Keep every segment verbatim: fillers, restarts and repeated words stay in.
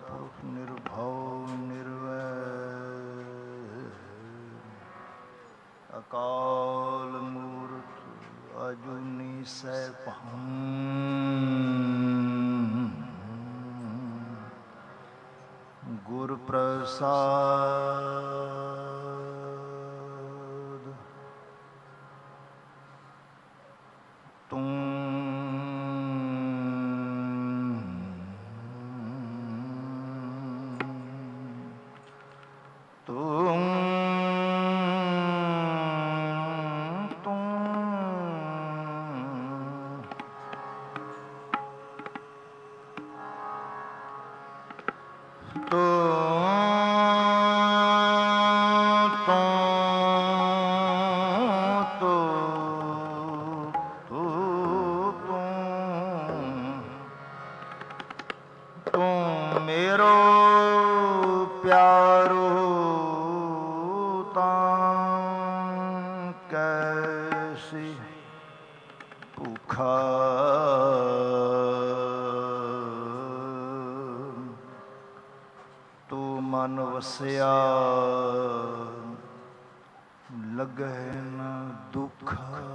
पुरुष निर्भव निर्वैर अकाल मूर्त अजूनी सैभं गुर प्रसाद तुम ਵਸਿਆ ਲਗੈ ਨ ਦੁਖ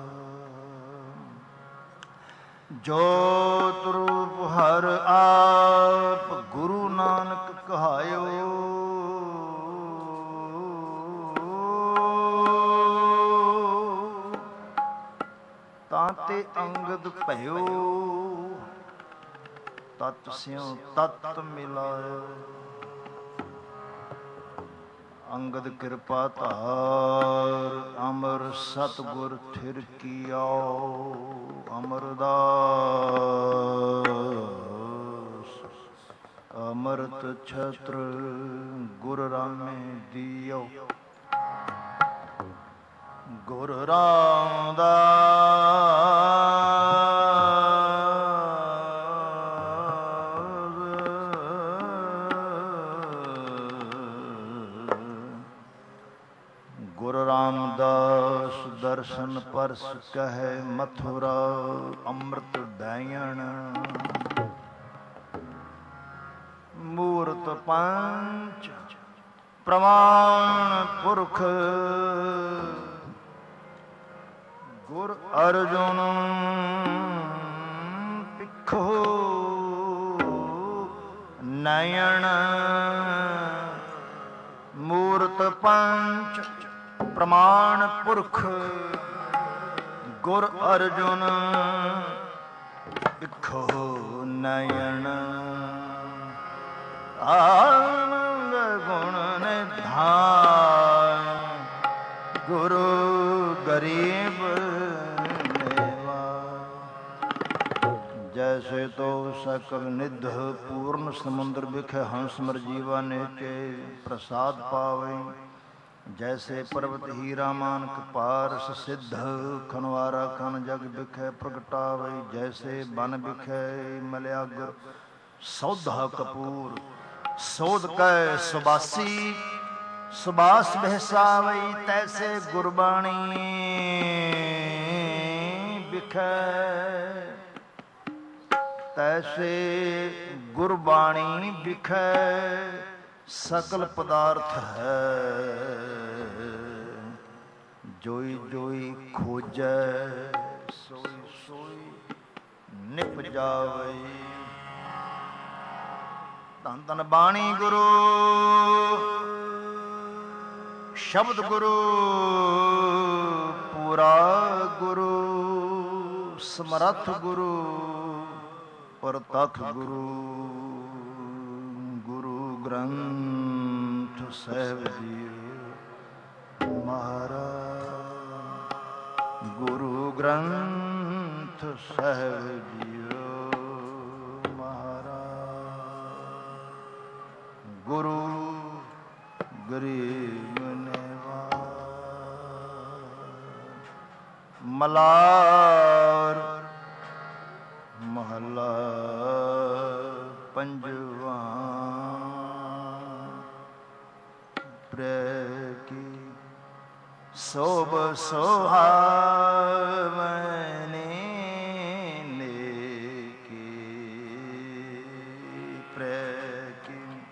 ਜੋਤ ਰੂਪ ਹਰ ਆਪ ਗੁਰੂ ਨਾਨਕ ਕਹਾਇਓ ਤਾਂ ਤੇ ਅੰਗਦ ਭਇਓ ਤਤ ਸਿਉ ਤਤ ਮਿਲਾਇਓ ਅੰਗਦ ਕਿਰਪਾ ਧਾਰ ਅਮਰ ਸਤਿਗੁਰ ਥਿਰ ਕੀਓ ਅਮਰਦਾਸ ਅਮਰਤ ਛਤਰ ਗੁਰ ਰਾਮੇ ਦਿਓ ਗੁਰ ਰਾਮਦਾਸ ਦਰਸ਼ਨ ਪਰਸ ਕਹੈ ਮਥੁਰਾ ਅੰਮ੍ਰਿਤ ਡੈਣ ਮੂਰਤ ਪੰਚ ਪ੍ਰਮਾਣ ਪੁਰਖ ਗੁਰ ਅਰਜੁਨ ਪਿੱਖੋ ਨਯਨ ਮੂਰਤ ਪੰਚ ਪ੍ਰਮਾਣ ਪੁਰਖ ਗੁਰ ਅਰਜੁਨ ਪਿੱਖੋ ਨਯਨ ਆਨੰਦ ਗੁਣ ਨਿਧਾਨ ਗੁਰੂ ਗਰੀਬ ਨੇਵਾ ਜੈਸੇ ਤੋ ਸਕਲ ਨਿਧ ਪੂਰਨ ਸਮੁੰਦਰ ਵਿਖੇ ਹੰਸ ਮਰ ਜੀਵਾ ਨੇਚੇ ਪ੍ਰਸਾਦ ਪਾਵੇ ਜੈਸੇ ਪਰਬਤ ਹੀਰਾ ਮਾਨਕ ਪਾਰਸ ਸਿੱਧ ਖਨਵਾਰਾ ਖਨ ਜਗ ਬਿਖੈ ਪ੍ਰਗਟਾਵੇ ਜੈਸੇ ਬਨ ਬਿਖੈ ਮਲਿਆਗਰ ਸੌਧਾ ਕਪੂਰ ਸੋਧ ਕੈ ਸੁਬਾਸੀ ਸੁਬਾਸ ਬਹਿਸਾਵਈ ਤੈਸੇ ਗੁਰਬਾਣੀ ਬਿਖੈ ਤੈਸੇ ਗੁਰਬਾਣੀ ਬਿਖੈ ਸਕਲ ਪਦਾਰਥ ਹੈ ਜੋਈ ਜੋਈ ਖੋਜੈ ਸੋਈ ਸੋਈ ਨਿਪ ਜਾਵੇ ਧੰਨ ਧੰਨ ਬਾਣੀ ਗੁਰੂ ਸ਼ਬਦ ਗੁਰੂ ਪੂਰਾ ਗੁਰੂ ਸਮਰੱਥ ਗੁਰੂ ਪਰਤਖ ਗੁਰੂ ਗ੍ਰੰਥ ਸਾਹਿਬ ਜੀ ਮਹਾਰਾਜ ਗੁਰੂ ਗ੍ਰੰਥ ਸਾਹਿਬ ਜੀਓ ਮਹਾਰਾਜ ਗੁਰੂ ਗਰੀਬ ਨਿਵਾਜ ਮਲਾਰ ਮਹੱਲਾ ਪੰਜਵਾ ਕੀ ਸੋਭ ਸੁਹਾਵਨੀ ਨੇ ਕੀ ਪ੍ਰੈ ਕੀ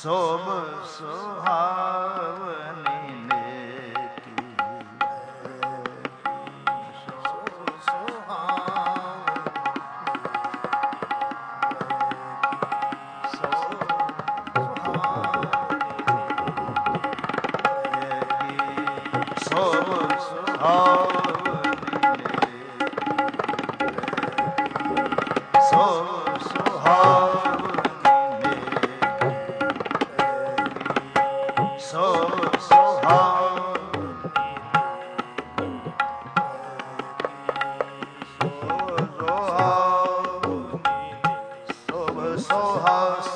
ਸੋਭ ਸੁਹਾਵਨੀ ਨੇਕੀ ਸੋਭ ਸੁਹਾਵਨੀ ਸੋਭ ਸੁਹਾਵਨੀ ਸੋਭ ਸੁਹਾਵਨੀ ਸੋਭ ਸੁਹਾਵਨੀ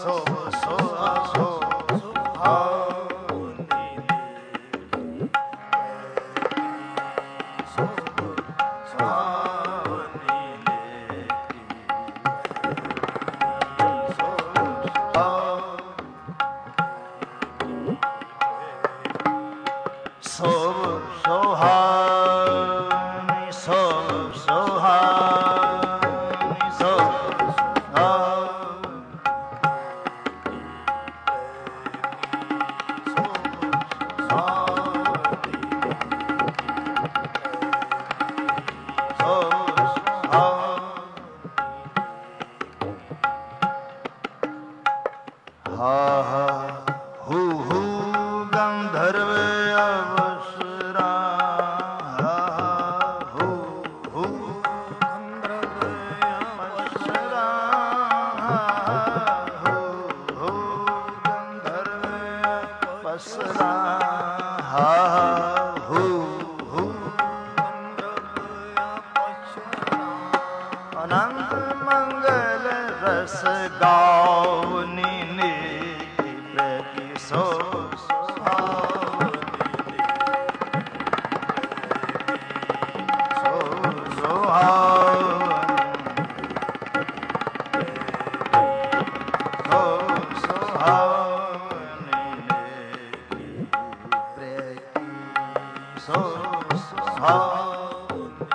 ਸੋਭ ਸੁਹਾਵਨੀ ਸੋਭ ਸੁਹਾਵਨੀ ਸੋਭ ਹਾ ਹਾ ਹੂ ਹੂ ਗੰਧਰਵ ਅਵਸਰਾ ਹਾ ਹੂ ਹੂ ਗੰਧਰਵ ਅਵਸਰਾ ਹੂ ਹੂ ਗੰਧਰਵ ਅਵਸਰਾ ਹਾ ਹੂ ਹੂ ਗੰਧਰਵ ਅਵਸਰਾ ਅਨੰਤ ਮੰਗਲ ਰਸ ਗਾਵਨੀ ਨੇਕੀ ਪ੍ਰਤੀ ਸੋਭ ਸੁਹਾਵਨੀ ਸੋਭ ਸੁਹਾਵਨੀ ਸੋਭ ਸੁਹਾਵਨੀ ਨੇਕੀ ਪ੍ਰਤੀ ਸੋਭ ਸੁਹਾਵਨੀ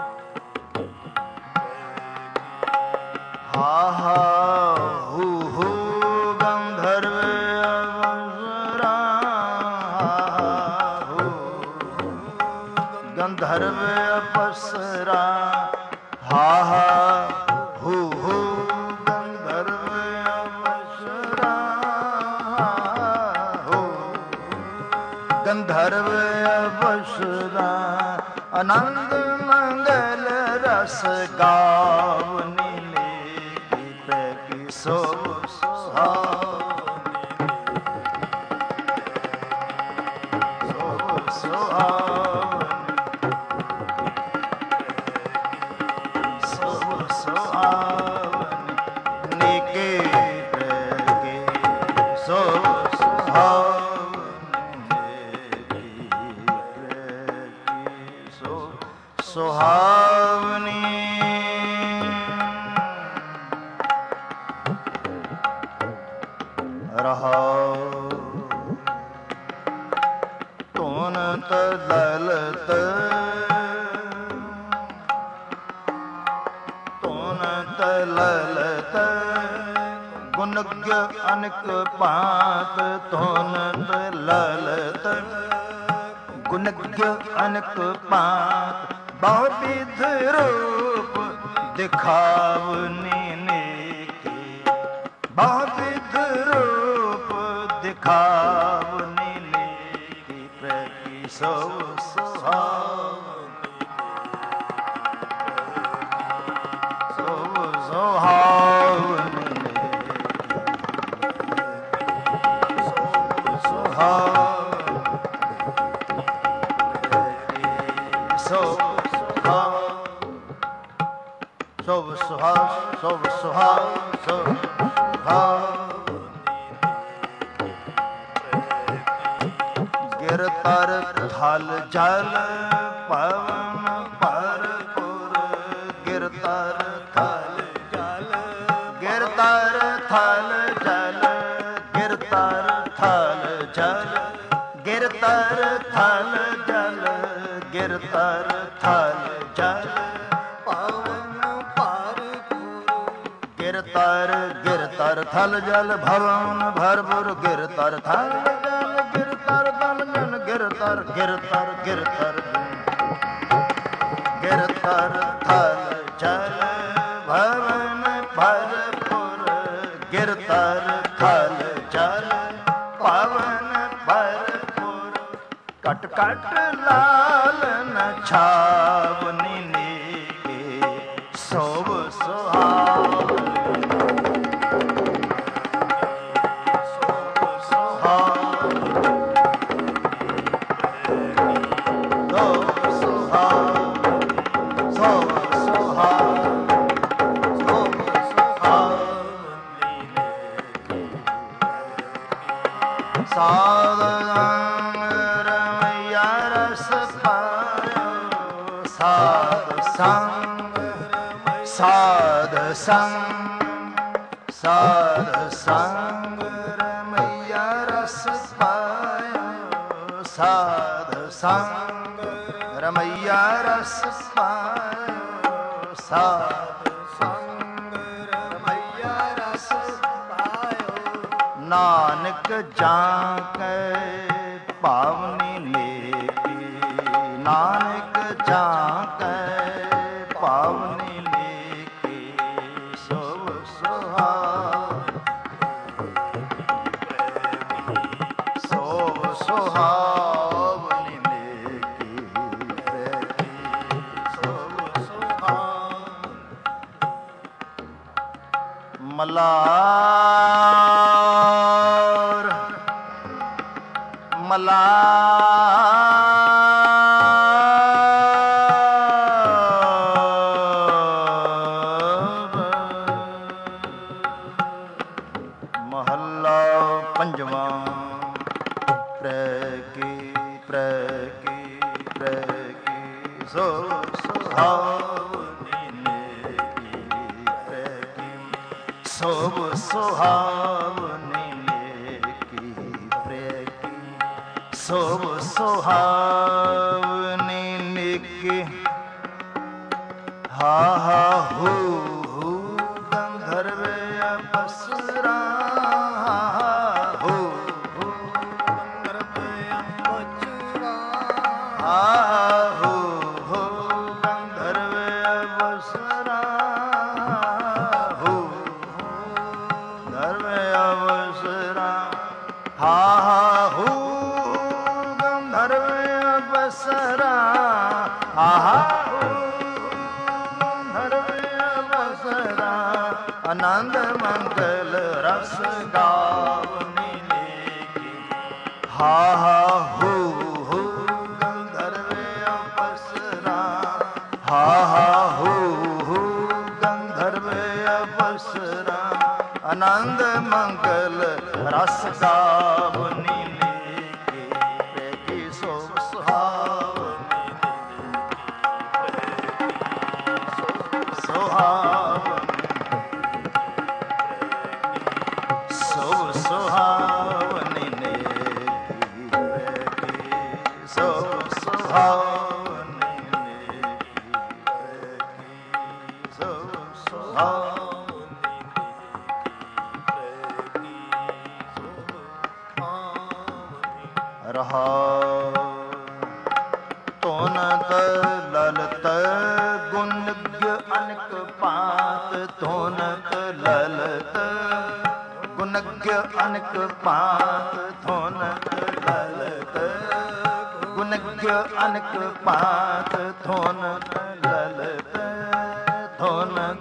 ਹਾ ਹਾ ਹੂ ਹੂ ਗੰਧਰਵ ਅਵਸਰਾ ਹੂ ਗੰਧਰਵ ਅਪਸਰਾ ਹਾ ਹਾ ਹੂ ਹੂ ਗੰਧਰਵ ਅਪਸਰਾ ਹੂ ਗੰਧਰਵ ਅਪਸਰਾ ਆਨੰਦ ਮੰਗਲ ਰਸ ਗਾਵਨੀ ਨੇਕੀ ਪ੍ਰਤੀ ਸੋਭ ਸੁਹਾਵਨੀ ਸੋਭ ਸੁਹਾਵਨੀ ਸੋਭ ਸੁਹਾਵਨੀ ਨੇਕੀ ਪ੍ਰਤੀ ਸੋਭ ਸੁਹਾਵਨੀ ਨੇਕੀ ਪ੍ਰਤੀ ਸੋਭ ਸੁਹਾਵਨੀ ਰਹਾਉ ਧੁਨਤ ਲਲਤ ਧੁਨਤ ਲਲਤ ਗੁਣਗ ਅਨਕ ਭਾਂਤ ਧੁਨਤ ਲਲਤ ਗੁਣਗ ਅਨਕ ਭਾਂਤ ਬਹੁ ਵਿਧ ਰੂਪ ਦਿਖਾਵਨੀ ਨੇਕੀ ਬਹੁ ਵਿਧ ਰੂਪ ਦਿਖਾਵਨੀ ਨੇਕੀ ਪ੍ਰਤੀ ਸੋਭ ਸੁਹਾਵਨੀ ਸੋਭ ਸੁਹਾਵਨੀ ਸੋਭ ਸੁਹਾਵਨੀ ਸੋਭ ਸੋਭ ਸੁਹਾ ਸੋਭ ਸੁਹਾ ਸੋਭ ਸੁਹਾ ਗਿਰ ਤਰ ਥਲ ਜਲ ਪਵਨ ਭਰਪੁਰ ਗਿਰ ਤਰ ਥਲ ਜਲ ਗਿਰ ਤਰ ਥਲ ਜਲ ਗਿਰ ਤਰ ਥਲ ਜਲ ਗਿਰ ਤਰ ਥਲ ਜਲ ਗਿਰ ਤਰ ਥਲ ਜਲ ਪਵਨ ਭਰਪੁਰ ਗਿਰ ਤਰ ਗਿਰ ਤਰ थल जल भवन भरपुर गिर तर थल जल गिर तर तल जल गिर तर गिर तर गिर तर गिर तर थल जल भवन भरपुर गिर तर थल जल पवन भरपुर कट कट लालन छावनी नीके सोभ सुहावनी साध संग रमैया रस पायो साध संग साध संग साध संग रमैया रस पायो साध संग रमैया रस पायो साध संग रमैया रस नानक जाके पावनी लेकी नानक जाके पावनी लेकी सोभ सुहावनी सोभ सुहावनी लेकी प्रेमी सोभ सुहावनी मला मला महला पंजवा प्रकी प्रकी प्रकी सो सुहावनी नेकी प्रकी सोभ सुहावनी सोभ सुहावनी निकी हा हा हू हू गंधर्व अपसरा हा हू हू गंधर्व अपसरा हा हू हू गंधर्व अपसरा हू गंधर्व अपसरा हा हा हू बसरा आहा बसरा आनंद मंगल रस गावनी लेकी हा हा हू हू गंधर्व बसरा हा हा हू हू गंधर्व बसरा आनंद मंगल रस गावनी सोभ सुहावनी नेकी सोभ सुहावनी नेकी सोभ सुहावनी रहा तोनत ललत गुणज्ञ अनक पात तोनत ललत गुणज्ञ अनक पात थोनक ललत गुणज्ञ अनक पात थोनक ललत थोनक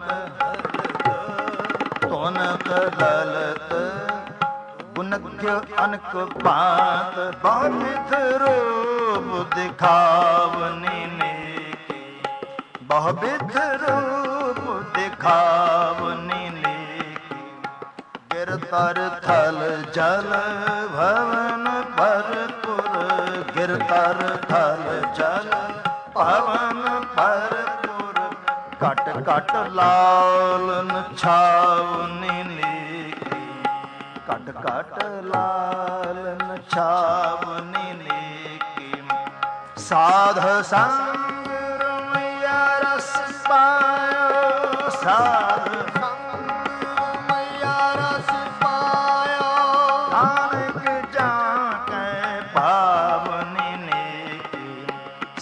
थोनक ललत गुणज्ञ अनक पात बहुविध रूप दिखावनी नेकी बहुविध रूप दिखावनी नेकी गिर तर थल जल भवन भरपुर गिर तर थल जल पवन भरपुर कट कट लालन छावनी नेकी कट कट लालन छावनी नेकी साध संग रमैया रस पायो साध संग रमैया रस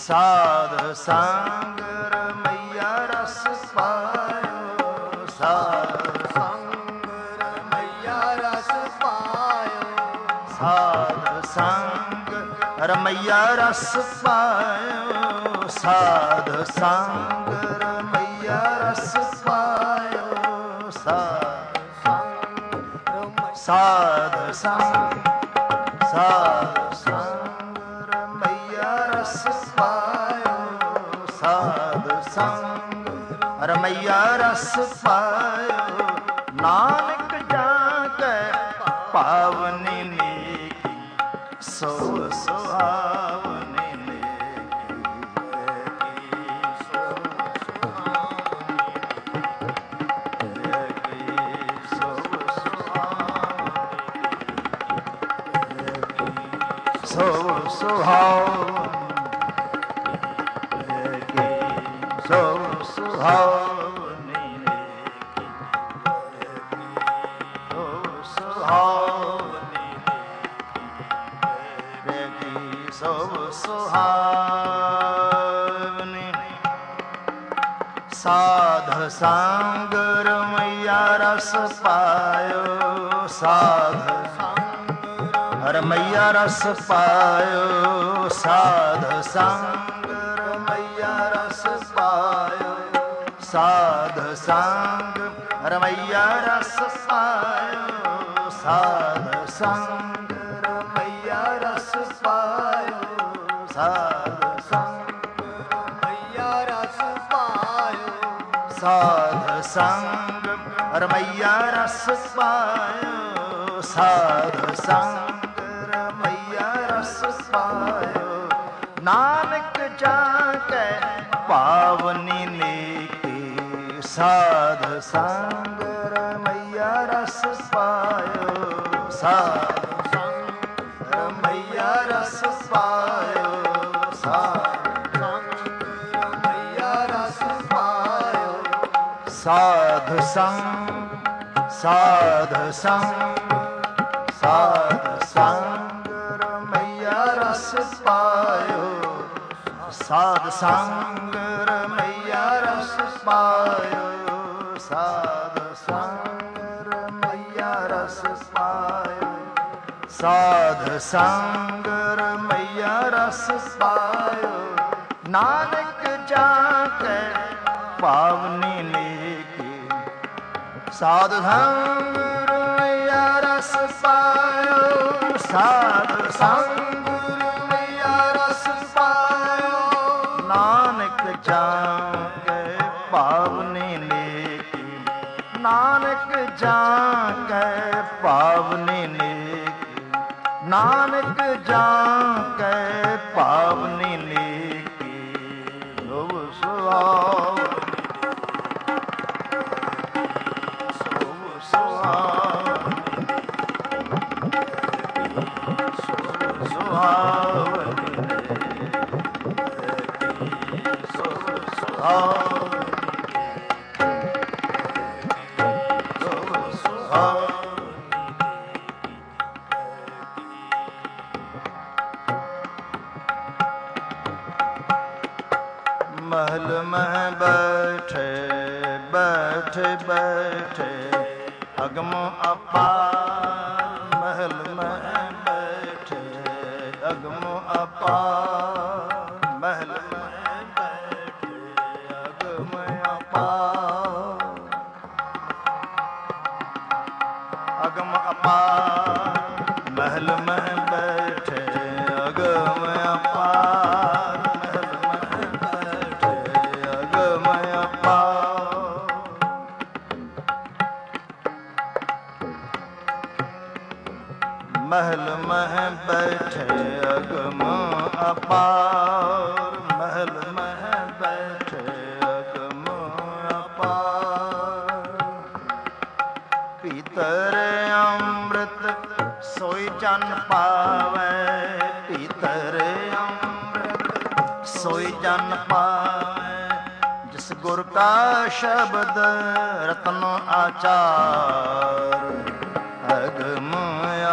ਸਾਧ ਸੰਗ ਰਮਈਆ ਰਸ ਪਾਇਓ, ਸਾਧ ਸੰਗ ਰਮਈਆ ਰਸ ਪਾਇਓ, ਸਾਧ ਸੰਗ ਰਮਈਆ ਰਸ ਪਾਇਓ, ਸਾਧ ਸੰਗ ਰਮਈਆ ਰਸ ਪਾਇਓ, ਸਾਧ ਸਾਧ ਸੰਗ ਸਾਧ ਸੰਗ ਰਮਈਆ ਰਸ ਪਾਇਓ, ਸਾਧ ਸੰਗ ਰਮਈਆ ਰਸ ਪਾਇਓ। ਨਾਨਕ ਜਾ ਕੇ ਪਾਵਨੀ ਨੇਕੀ ਸੋ ਸੁਹਾਵਨੀ ਨੇਕੀ ਸੋ ਸੁਹਾਵਨੀ ਸੋ ਸੁਹਾਵਨੀ ਸੋ ਸੁਹਾਵਨੀ ਸੋ ਸੁਹਾਵਨੀ ਸੋ ਸੁਹਾਵਨੀ ਸੋ ਸੁਹਾਵਨੀ। ਸਾਧ ਸੰਗ ਰਮਈਆ ਰਸ ਪਾਇਓ, ਸਾਧ ਰਮਈਆ ਰਸ ਪਾਇਓ, ਸਾਧ ਸੰਗ ਰਮਈਆ ਰਸ ਪਾਇਓ, ਸਾਧ ਸੰਗ ਰਮਈਆ ਰਸ ਪਾਇਓ, ਸਾਧ ਸੰਗ ਰਮਈਆ ਰਸ ਪਾਇਓ, ਸਾਧ ਸੰਗ ਰਮਈਆ ਰਸ ਪਾਇਓ, ਸਾਧ ਸੰਗ ਰਮਈਆ ਰਸ ਪਾਇਓ, ਸਾਧ ਸੰਗ ਰਮਈਆ ਰਸ ਪਾਇਓ। ਨਾਨਕ ਜਾ ਕੇ ਪਾਵਨੀ ਨੇਕੀ ਸਾਧ ਸੰਗ ਰਮਈਆ ਰਸ ਪਾਇਓ, ਸਾਧ ਸੰਗ ਰਮਈਆ ਰਸ ਪਾਇਓ, ਸਾਧ ਸੰਗ ਰਮਈਆ ਰਸ ਪਾਇਓ, ਸਾਧ ਸੰਗ ਸਾਧ ਸੰਗ ਸਾਧ ਸੰਗ ਰਮਈਆ ਰਸ ਪਾਇਓ, ਸਾਧ ਸੰਗ ਰਮਈਆ ਰਸ ਪਾਇਓ, ਸਾਧ ਸੰਗ ਰਮਈਆ ਰਸ ਪਾਇਓ, ਸਾਧ ਸੰਗ ਰਮਈਆ ਰਸ ਪਾਇਓ। ਨਾਨਕ ਜਾ ਕੇ ਪਾਵਨੀ ਨੇਕੀ ਸਾਧ ਸੰਗ ਰਮਈਆ ਰਸ ਪਾਇਓ, ਸਾਧ ਸੰਗ ਰਮਈਆ ਰਸ ਪਾਇਓ। ਨਾਨਕ ਜਾ ਕੇ ਪਾਵਨੀ ਨੇਕੀ, ਨਾਨਕ ਜਾ ਕੇ ਪਾਵਨੀ ਨੇਕੀ, ਨਾਨਕ ਜਾ ਕੇ ਪਾਵਨੀ ਨੇਕੀ ਸੋ ਸੁਹਾਵਨੀ महल में बैठे बैठे बैठे अगम अपार, महल में बैठे अगम अपार, महल में बैठे अगम अपार, अगम अपार, महल में बैठे अगम अपार, महल में बैठे अगम अपार, महल में बैठे अगम अपार। पीतर अमृत सोई जन पावे, पीतर अमृत सोई जन पावे, जिस गुर का शब्द रत्न आचार, अगम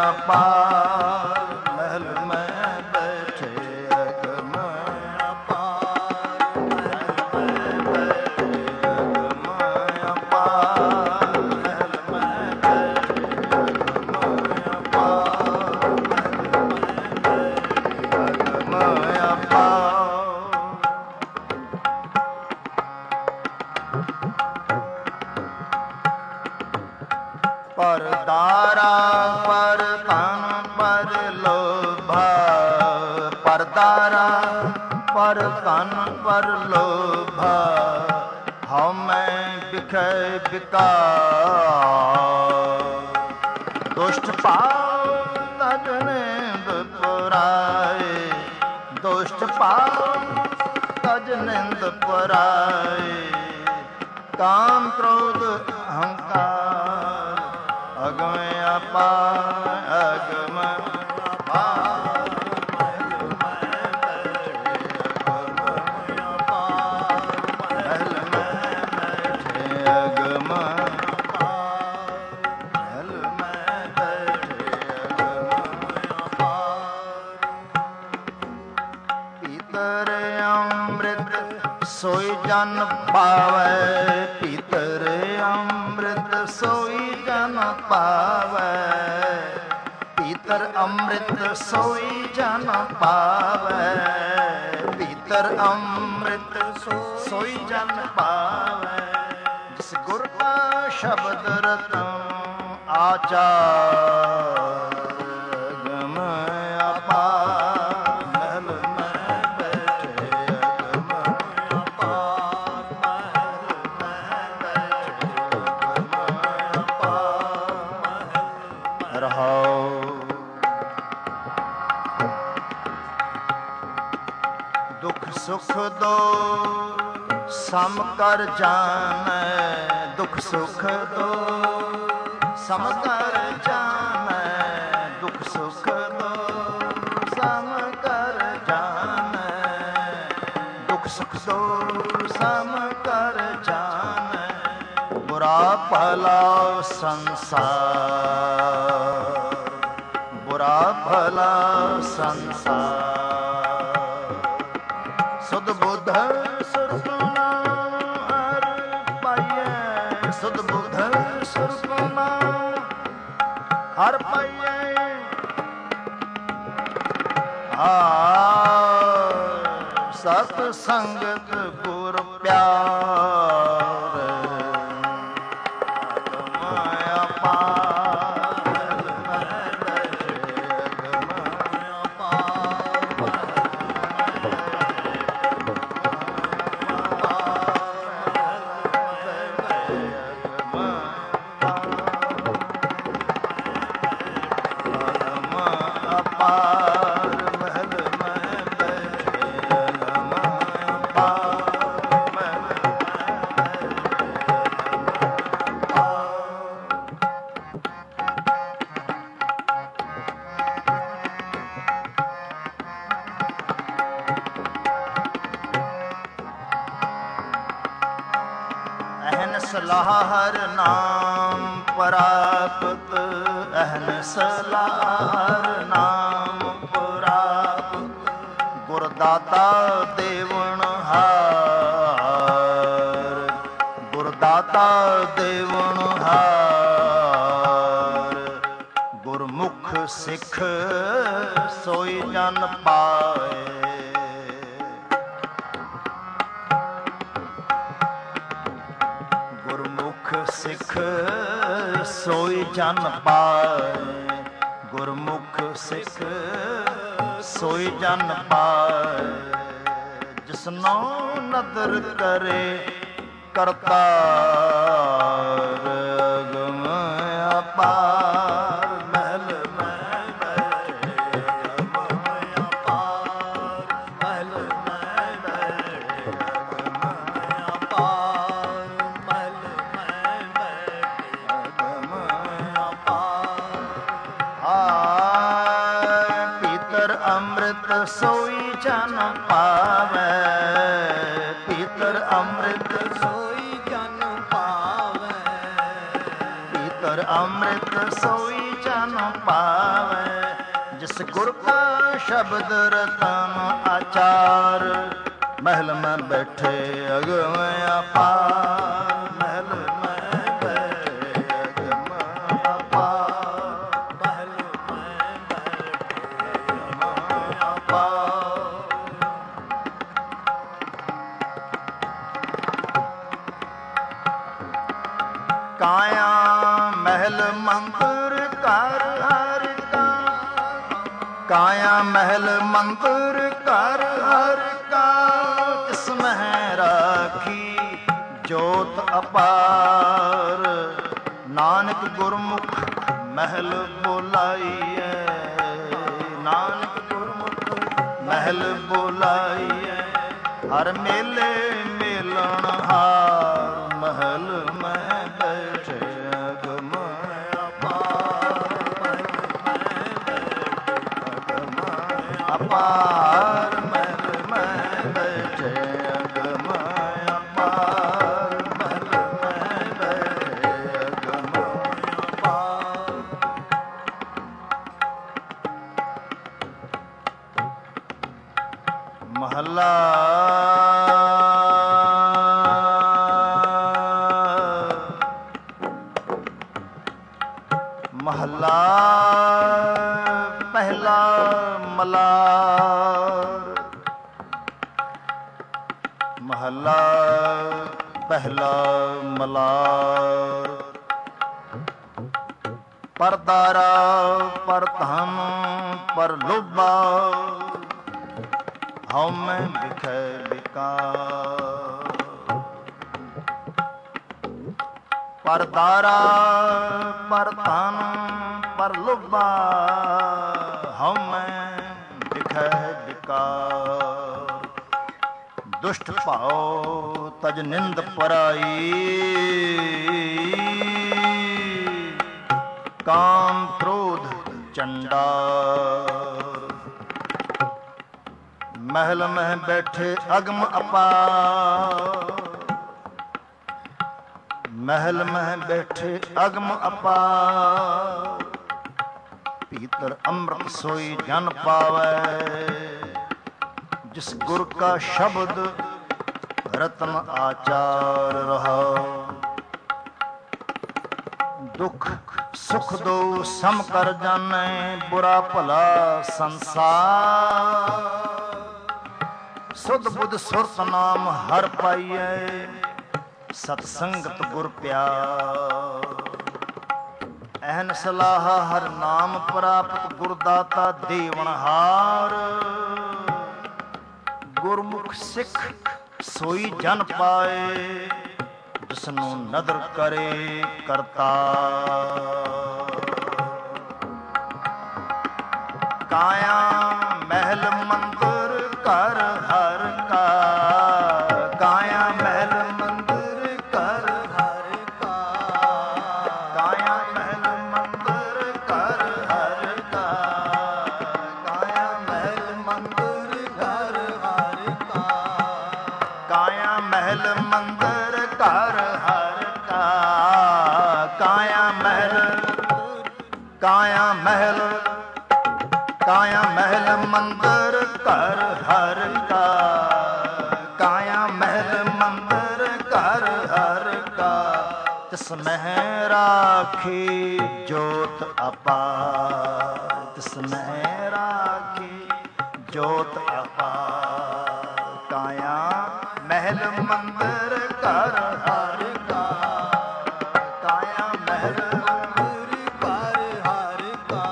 अपार, महल में बैठे अगम अपार, ਲੋਭਾ ਪਰਦਾਰਾ ਪਰ ਧਨ ਪਰ ਲੋਭਾ ਹਉ ਮੈਂ ਬਿਖੈ ਬਿਕਾਰ ਦੁਸ਼ਟ ਭਾਵ ਤਜ ਨਿੰਦ ਪੁਰਾਏ ਦੁਸ਼ਟ ਭਾਵ ਤਜ ਨਿੰਦ ਪੁਰਾਏ ਕਾਮ ਕ੍ਰੋਧ ਅਹੰਕਾਰ ਅਗਮ ਅਪਾਰ ਅਗਮ ਅਪਾਰ ਮਹਿਲ ਮੈਂ ਬੈਠੇ ਅਗਮ ਅਪਾਰ ਮਹਿਲ ਮੈਂ ਬੈਠੇ ਅਗਮ ਅਪਾਰ ਮਹਿਲ ਮੈਂ ਬੈਠੇ ਅਗਮ ਅਪਾਰ ਪੀਤਰ ਅੰਮ੍ਰਿਤ ਸੋਈ ਜਨ ਪਾਵੈ ਪੀਤਰ ਅੰਮ੍ਰਿਤ ਸੋਈ ਜਨ ਪਾਵੈ ਪੀਤਰ ਅੰਮ੍ਰਿਤ ਸੋਈ ਜਨ ਪਾਵੈ ਪੀਤਰ ਅੰਮ੍ਰਿਤ ਸੋਈ ਜਨ ਪਾਵੈ ਜਿਸ ਗੁਰ ਕਾ ਸ਼ਬਦ ਰਤਨ ਆਚਾਰ ਅਗਮ ਅਪਾਰ ਮਹਿਲ ਮੈਂ ਬੈਠੇ ਅਗਮ ਅਪਾਰ ਮਹਿਲ ਮੈਂ ਬੈਠੇ ਅਗਮ ਅਪਾਰ ਰਹਾਉ ਦੁਖ ਸੁਖ ਦੋ ਸਮ ਕਰ ਜਾਣੈ ਦੁਖ ਸੁਖ ਦੋ ਸਮ ਕਰ ਜਾਣੈ ਦੁਖ ਸੁਖ ਦੋ ਸਮ ਕਰ ਜਾਣੈ ਦੁਖ ਸੁਖ ਦੋ ਸਮ ਕਰ ਜਾਣੈ ਬੁਰਾ ਭਲਾ ਸੰਸਾਰ ਬੁਰਾ ਭਲਾ ਸੰਸਾਰ ਸੁਧ ਬੁੱਧ ਸੁਰਤ ਨਾਮ ਹਰ ਪਾਈਐ ਸੁਧ ਬੁੱਧ ਸੁਰਤ ਨਾਮ ਹਰ ਪਾਈਐ ਆ ਸਤ ਸੰਗਤ ਗੁਰ ਪਿਆਰ ਅਗਮ ਅਪਾਰ ਮਹਿਲ ਮੈਂ ਬੈਠੇ ਅਗਮ ਅਪਾਰ ਹਰ ਨਾਮ ਪ੍ਰਾਪਤ ਅਹਨਿ ਸਲਾਹਰ ਨਾਮ ਪ੍ਰਾਪਤ ਗੁਰ ਦਾਤਾ ਦੇਵਨ ਹਾਰ ਗੁਰ ਦਾਤਾ ਦੇਵਨ ਹਾਰ ਗੁਰਮੁਖ ਸਿੱਖ ਸੋਈ ਜਨ ਪਾਏ ਸਿੱਖ ਸੋਈ ਜਨ ਪਾਏ ਗੁਰਮੁਖ ਸਿੱਖ ਸੋਈ ਜਨ ਪਾਏ ਜਿਸਨੋ ਨਦਰ ਕਰੇ ਕਰਤਾਰ ਅਗਮ ਅਪਾਰ ਮਹਿਲ ਮੈਂ ਬੈਠੇ ਅਗਮ ਅਪਾਰ ਮਹਿਲ ਮੈਂ ਬੈਠੇ ਅਗਮ ਅਪਾਰ ਮਹਿਲ ਮੈਂ ਬੈਠੇ ਅਗਮ ਅਪਾਰ ਆ ਪੀਤਰ ਅੰਮ੍ਰਿਤ ਸੋਈ ਜਨ ਪਾਵੈ ਪੀਤਰ ਅੰਮ੍ਰਿਤ ਸੋਈ ਜਨ ਪਾਵੈ ਪੀਤਰ ਅੰਮ੍ਰਿਤ ਸੋਈ ਜਨ ਪਾਵੈ ਜਿਸ ਗੁਰ ਕਾ ਸ਼ਬਦ ਰਤਨ ਆਚਾਰ ਮਹਿਲ ਮੈਂ ਬੈਠੇ ਅਗਮ ਅਪਾਰ ਮਹਿਲ ਮੈਂ ਬੈਠੇ ਅਗਮ ਅਪਾਰ ਮਹਿਲ ਮੈਂ ਬੈਠੇ ਅਗਮ ਅਪਾਰ ਕਾਇਆ ਮਹਿਲ ਮੰਤਰ ਕਰ ਹਰ ਕਾ ਕਾਇਆ ਮਹਿਲ ਮੰਦਰ ਘਰ ਹਰ ਕਾ, ਤਿਸ ਮਹਿ ਰਾਖੀ ਜੋਤ ਅਪਾਰ। ਨਾਨਕ ਗੁਰਮੁਖ ਮਹਿਲ ਬੁਲਾਈਐ, ਨਾਨਕ ਗੁਰਮੁਖ ਮਹਿਲ ਬੁਲਾਈਐ। ਹਰ ਮੇਲੇ ਮੇਲਣ ਹਾਰ, ਮਹਿਲ ਮੈਂ ਬੈਠੇ ਅਗਮ ਅਪਾਰ, ਅਪਾਰ ਮਹਿਲ ਮੈਂ ਬੈਠੇ ਅਗਮ ਅਪਾਰ, ਮਹਿਲ ਮੈਂ ਬੈਠੇ ਅਗਮ ਅਪਾਰ। ਮਹੱਲਾ ਮਹੱਲਾ ਪਹਿਲਾ ਮਲਾਰ, ਮਹੱਲਾ ਪਹਿਲਾ ਮਲਾਰ। ਪਰਦਾਰਾ ਪਰਧਨ ਪਰ ਲੋਭਾ, ਹਉ ਮੈਂ ਵਿਖੈ ਵਿਕਾਰ। ਪਰਦਾਰਾ ਪਰਧਨ ਪਰ ਲੋਭਾ, ਹਉ ਮੈਂ ਵਿਖੈ ਵਿਕਾਰ। ਦੁਸ਼ਟ ਭਾਉ ਤਜ ਨਿੰਦ ਪਰਾਈ, ਕਾਮ ਕ੍ਰੋਧ ਚੰਡਾਲ। ਮਹਿਲ ਮਹਿ ਬੈਠੇ ਅਗਮ ਅਪਾਰ, ਮਹਿਲ ਮਹਿ ਬੈਠੇ ਅਗਮ ਅਪਾਰ। ਭੀਤਰ ਅੰਮ੍ਰਿਤ ਸੋਈ ਜਨ ਪਾਵੈ, ਜਿਸ ਗੁਰ ਕਾ ਸ਼ਬਦ ਰਤਨ ਆਚਾਰ ਰਹਾਉ। ਦੁਖ ਸੁਖ ਦੋ ਸਮ ਕਰ ਜਾਣੈ, ਬੁਰਾ ਭਲਾ ਸੰਸਾਰ। ਸੁਧ ਬੁਧ ਸੁਰਤ ਨਾਮ ਹਰ ਪਾਈਐ, ਸਤ ਸੰਗਤ ਗੁਰ ਪਿਆਰ। ਐਨ ਸਲਾਹ ਹਰ ਨਾਮ ਪ੍ਰਾਪਤ, ਗੁਰਦਾਤਾ ਦੇਵਨਹਾਰ। ਗੁਰਮੁਖ ਸਿੱਖ ਸੋਈ ਜਨ ਪਾਏ, ਜਿਸਨੂੰ ਨਦਰ ਕਰੇ ਕਰਤਾਰ। ਕਾਇਆ ਮਹਿਲ ਮੰਦਰ ਘਰ ਹਰ ਕਾ, ਕਾਇਆ ਮਹਿਲ ਮੰਦਰ ਘਰ ਹਰ ਕਾ। ਕਾਇਆ ਮਹਿਲ ਮੰਦਰ ਘਰ ਹਰ ਕਾ, ਕਾਇਆ ਮਹਿਲ ਮੰਦਰ ਘਰ ਹਰ ਕਾ। ਕਾਇਆ ਮਹਿਲ ਮੰਦਰ ਘਰ ਹਰ ਕਾ, ਕਾਇਆ ਮਹਿਲ, ਕਾਇਆ ਮਹਿਲ, ਕਾਇਆ ਮਹਿਲ ਮੰਦਰ ਘਰ ਹਰ ਕਾ। ਕਾਇਆ ਮਹਿਲ ਮੰਦਰ ਘਰ ਹਰ ਕਾ, ਤਿਸ ਮਹਿ ਰਾਖੀ ਜੋਤ ਅਪਾਰ। ਤਿਸ ਮਹਿ ਰਾਖੀ ਜੋਤ ਅਪਾਰ। ਕਾਇਆ ਮਹਿਲ ਮੰਦਰ ਘਰ ਹਰ ਕਾ, ਕਾਇਆ ਮਹਿਲ ਮੰਦਰ ਘਰ ਹਰ ਕਾ।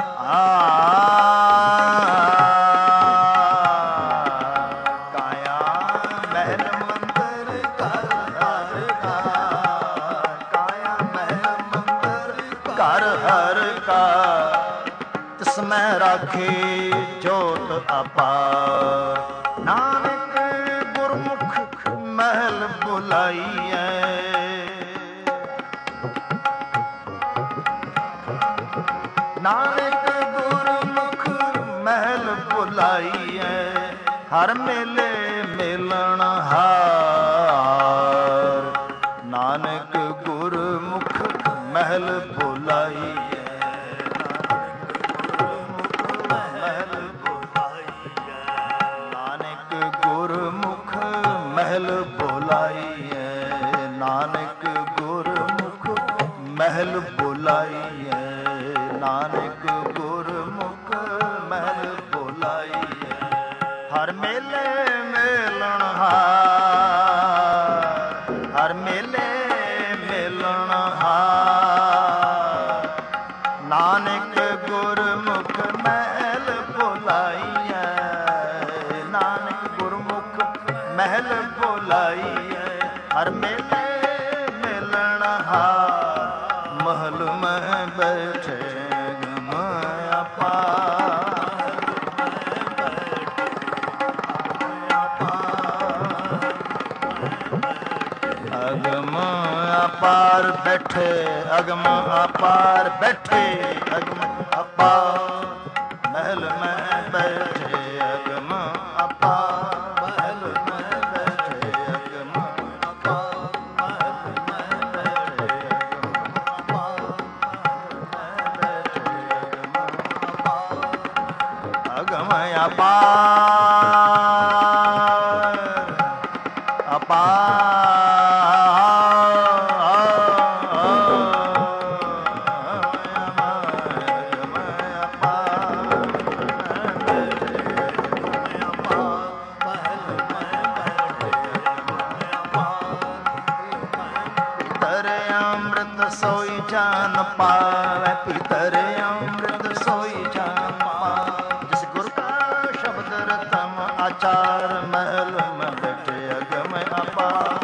ਕਾਇਆ ਮਹਿਲ ਮੰਦਰ ਘਰ ਹਰ ਕਾ, ਕਾਇਆ ਮਹਿਲ ਮੰਦਰ ਘਰ ਹਰ ਕਾ। ਤਿਸ ਮਹਿ ਰਾਖੀ ਜੋਤ ਅਪਾਰ। ਨਾਨਕ ਗੁਰਮੁਖ ਮਹਿਲ ਬੁਲਾਈਐ, ਨਾਨਕ ਗੁਰਮੁਖ ਮਹਿਲ ਬੁਲਾਈਐ। ਹਰ ਮੇਲੇ ਮੇਲਣ ਹਾਰ, ਨਾਨਕ ਗੁਰਮੁਖ ਮਹਿਲ ਬੁਲਾਈਐ। ਨਾਨਕ ਗੁਰਮੁਖ ਮਹਿਲ ਬੁਲਾਈਐ, ਨਾਨਕ ਗੁਰਮੁਖ ਮਹਿਲ ਬੁਲਾਈਐ। ਨਾਨਕ ਗੁਰਮੁਖ ਮਹਿਲ ਬੁਲਾਈਐ। ਹਰ ਮੇਲੇ ਮੇਲਣ ਹਾਰ, ਹਰ ਮੇਲੇ ਮੇਲਣ ਹਾਰ। ਨਾਨਕ ਗੁਰਮੁਖ ਮਹਿਲ अपार बैठे अगम अपार बैठे अगम अपार महल में बैठे अगम अपार महल में बैठे अगम अपार महल में बैठे अगम अपार अपार सोई जान पावे पितर अमृत सोई जान पावे जिस गुरु का शब्द रतम आचार महल में बैठे अगम अपार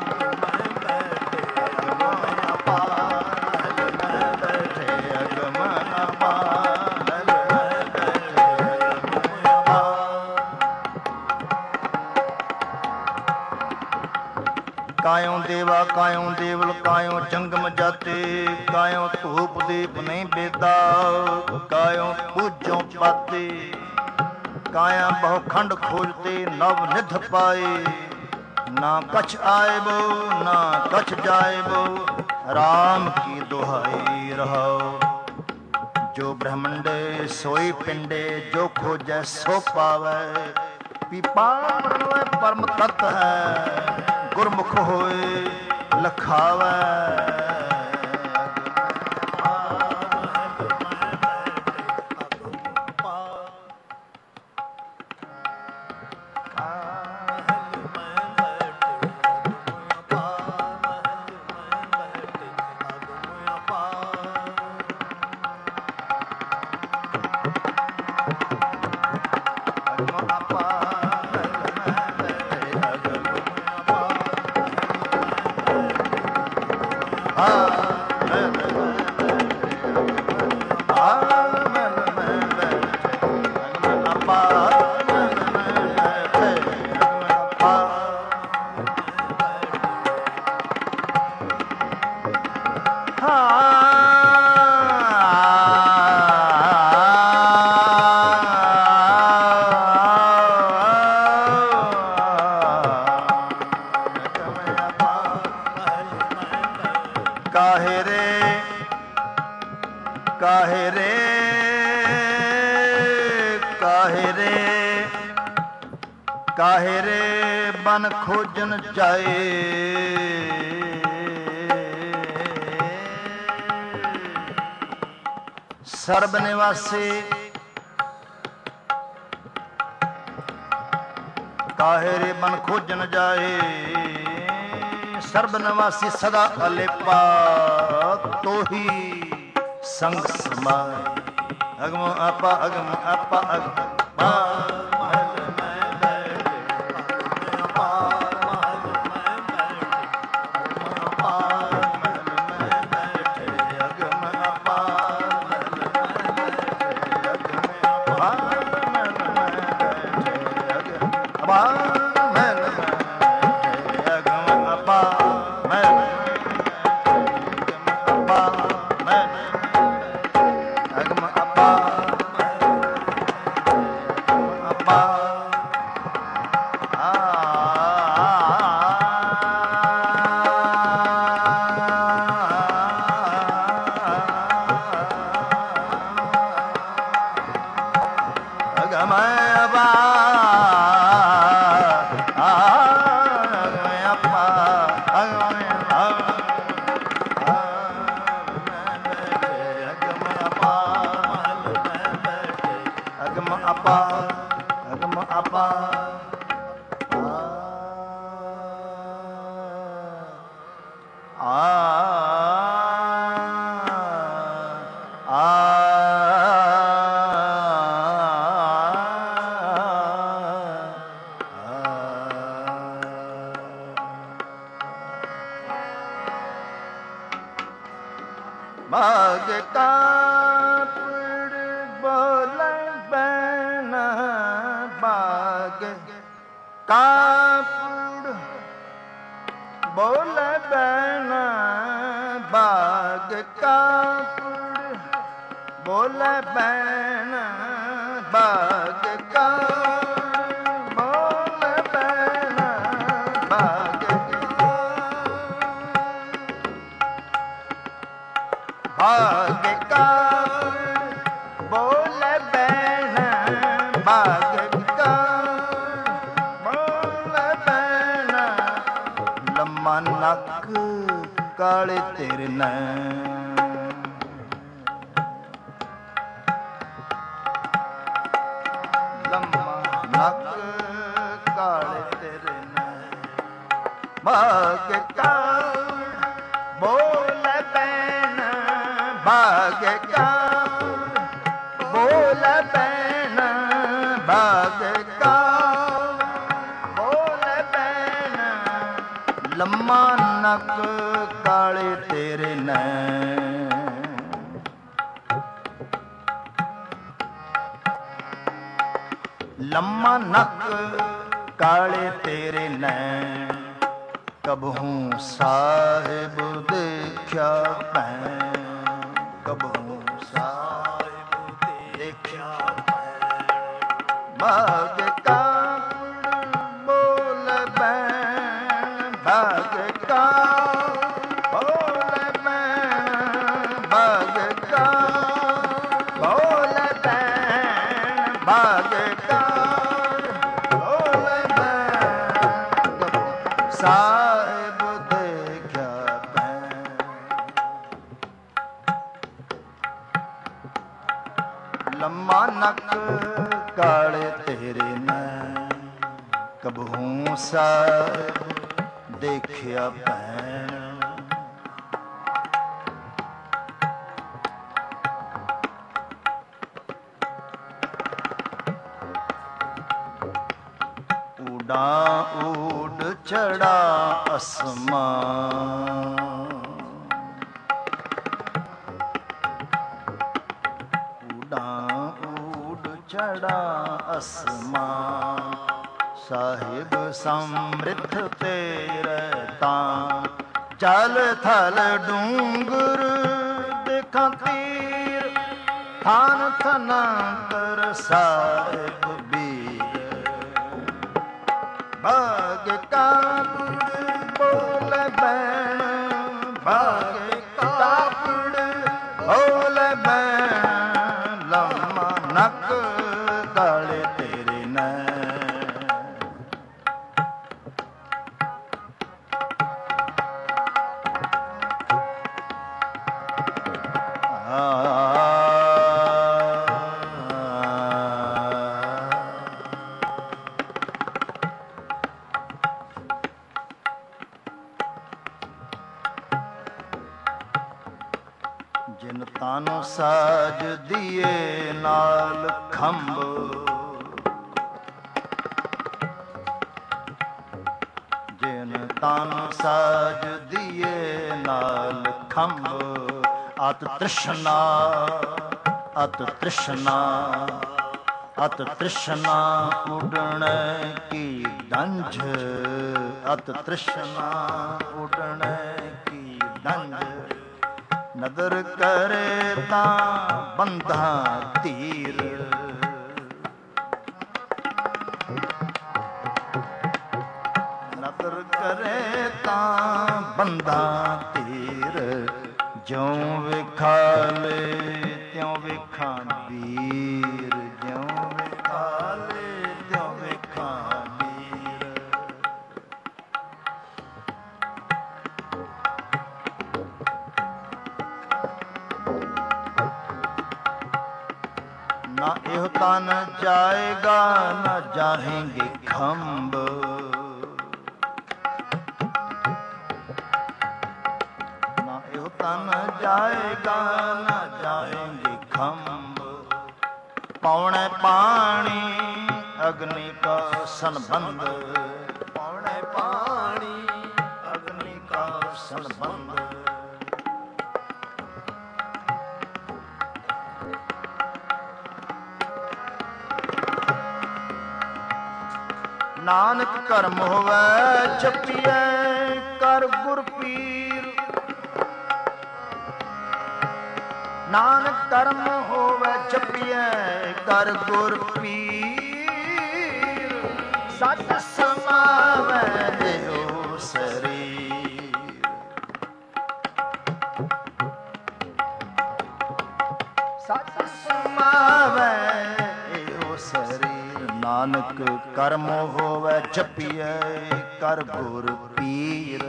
कायों देवा कायों देवल कायों जंगम जाते कायों धूप दीप नहीं बेदा कायों पूजों पाते काया बहु खंड खोजते नव निध पाए ना कछ आए बो ना कछ जाए बो राम की दुहाई रहो जो ब्रह्मंडे सोई पिंडे जो खोजै सो पावै पीपा परम तत्व है गुरमुख होए लखावै काहे रे काहे रे काहे रे काहे रे बन खोजन जाए सर्ब निवासी काहे रे बन खोजन जाए सर्ब निवासी सदा अलेपा तो ही संग समाय अगम आपा अगम आपा अगम बाग कापड़ बोले बना बाग कापड़ बोले बैन बाग का बोले बैन बाग का बोले बैन बाग का बाग का बोले बैन बाग का बोले बैन लम्मा नक काले तेरे नैन नक काले तेरे नैन भाग का बोल बैन भाग का बोल बैन भाग का बोल बैन लम्मा नक काले तेरे नैन लम्मा नक काले तेरे नैन कबहूँ साहिब देखा पैन कबहूँ साहिब देखा भाग का बोल बैन भाग का बोल बैन भाग का बोल बैन भाग का साहिब देखा पैन लम्मा नक काले तेरे नैन कबहूँ साहिब देखा पैन उड़ा उड़ चढ़ा आसमान उड़ा उड़ चढ़ा आसमान साहिब समृद्ध तेरे तां जल थल डूंगर देखा तीर थान थनांतर साहिब भाग का बोल बैन भाग का बोल बैन लम्मा नक काले तेरे नैन जिन तानो साज दिए नाल खंभ जिन तानो साज दिए नाल खंभ अत तृष्णा अत तृष्णा अत तृष्णा उड़न की डंझ अत तृष्णा उड़न की डंझ नदर करे ता बंधा तीर नदर करे ता बंधा तीर ज्यों विखा ले त्यों विखा वीर ज्यों विखा ले त्यों विखा वीर ना एह तन जाएगा न जाएंगे खंभ ना एह तन जाएगा न जाएंगे खंभ पौने पानी अग्नि का संबंध पौने पानी अग्नि का संबंध नानक कर्म होवै छपिए ਕਰ ਗੁਰ ਪੀਰ। ਨਾਨਕ ਕਰਮ ਹੋਵੇ ਜਪੀਐ ਕਰ ਗੁਰ ਪੀਰ। ਸਚ ਸਮਾਵੈ ਇਹੋ ਸਰੀਰ। ਸਚ ਸਮਾਵੈ ਇਹੋ ਸਰੀਰ। ਨਾਨਕ ਕਰਮ ਹੋਵੇ ਜਪੀਐ ਕਰ ਗੁਰ ਪੀਰ।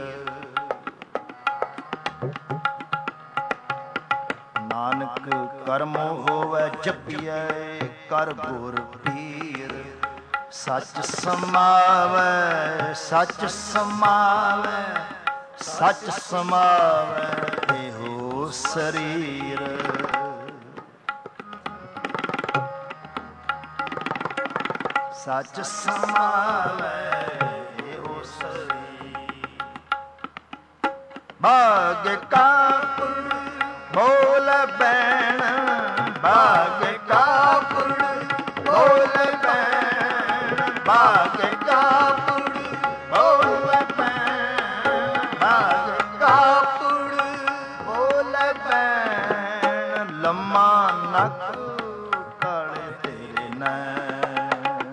ਨਾਨਕ ਕਰਮ ਹੋਵੇ ਜਪੀਐ ਕਰ ਗੁਰ ਪੀਰ। ਸਚ ਸਮਾਵੈ ਸਚ ਸਮਾਵੈ ਸਚ ਸਮਾਵੈ ਇਹੋ ਸਰੀਰ। ਸਚ ਸਮਾਵੈ ਇਹੋ ਸਰੀਰ। ਭਾਗ ਕਾ ਬੋਲ ਬੈਣ ਭਾਗ ਕਾ ਬੋਲ ਬੈਣ। ਭਾਗ ਕਾ ਬੋਲ ਬੈਣ ਭਾਗ ਕਾ ਬੋਲ ਬੈਣ। ਲੰਮਾ ਨੱਕ ਕਾਲੇ ਤੇਰੇ ਨੈਣ।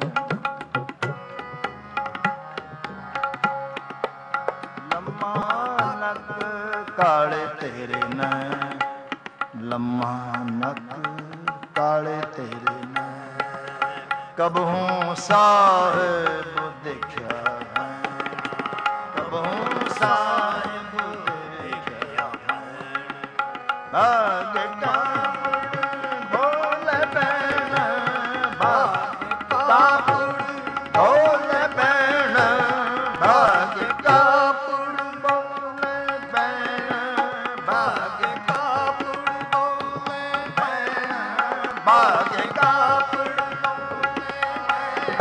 ਲੰਮਾ ਨੱਕ ਕਾਲੇ ਤੇਰੇ ਨੈਣ। ਲੰਮਾ ਨੱਕ ਕਾਲੇ ਤੇਰੇ ਨੈਣ। ਕਬਹੂ ਸਾਹਿਬ ਦੇਖਿਆ ਹੈ ਕਬਹੂ ਸਾਹਿਬ ਦੇਖਿਆ ਹੈ। ਭਾਗ ਕਾ ਬੋਲ ਬੈਣ ਭਾਗ ਕਾ ਬੋਲ ਬੈਣ। ਭਾਗ ਕਾ ਬੋਲ ਬੈਣ ਭਾਗ ਕਾ ਭਾਗ ਕਾ ਆ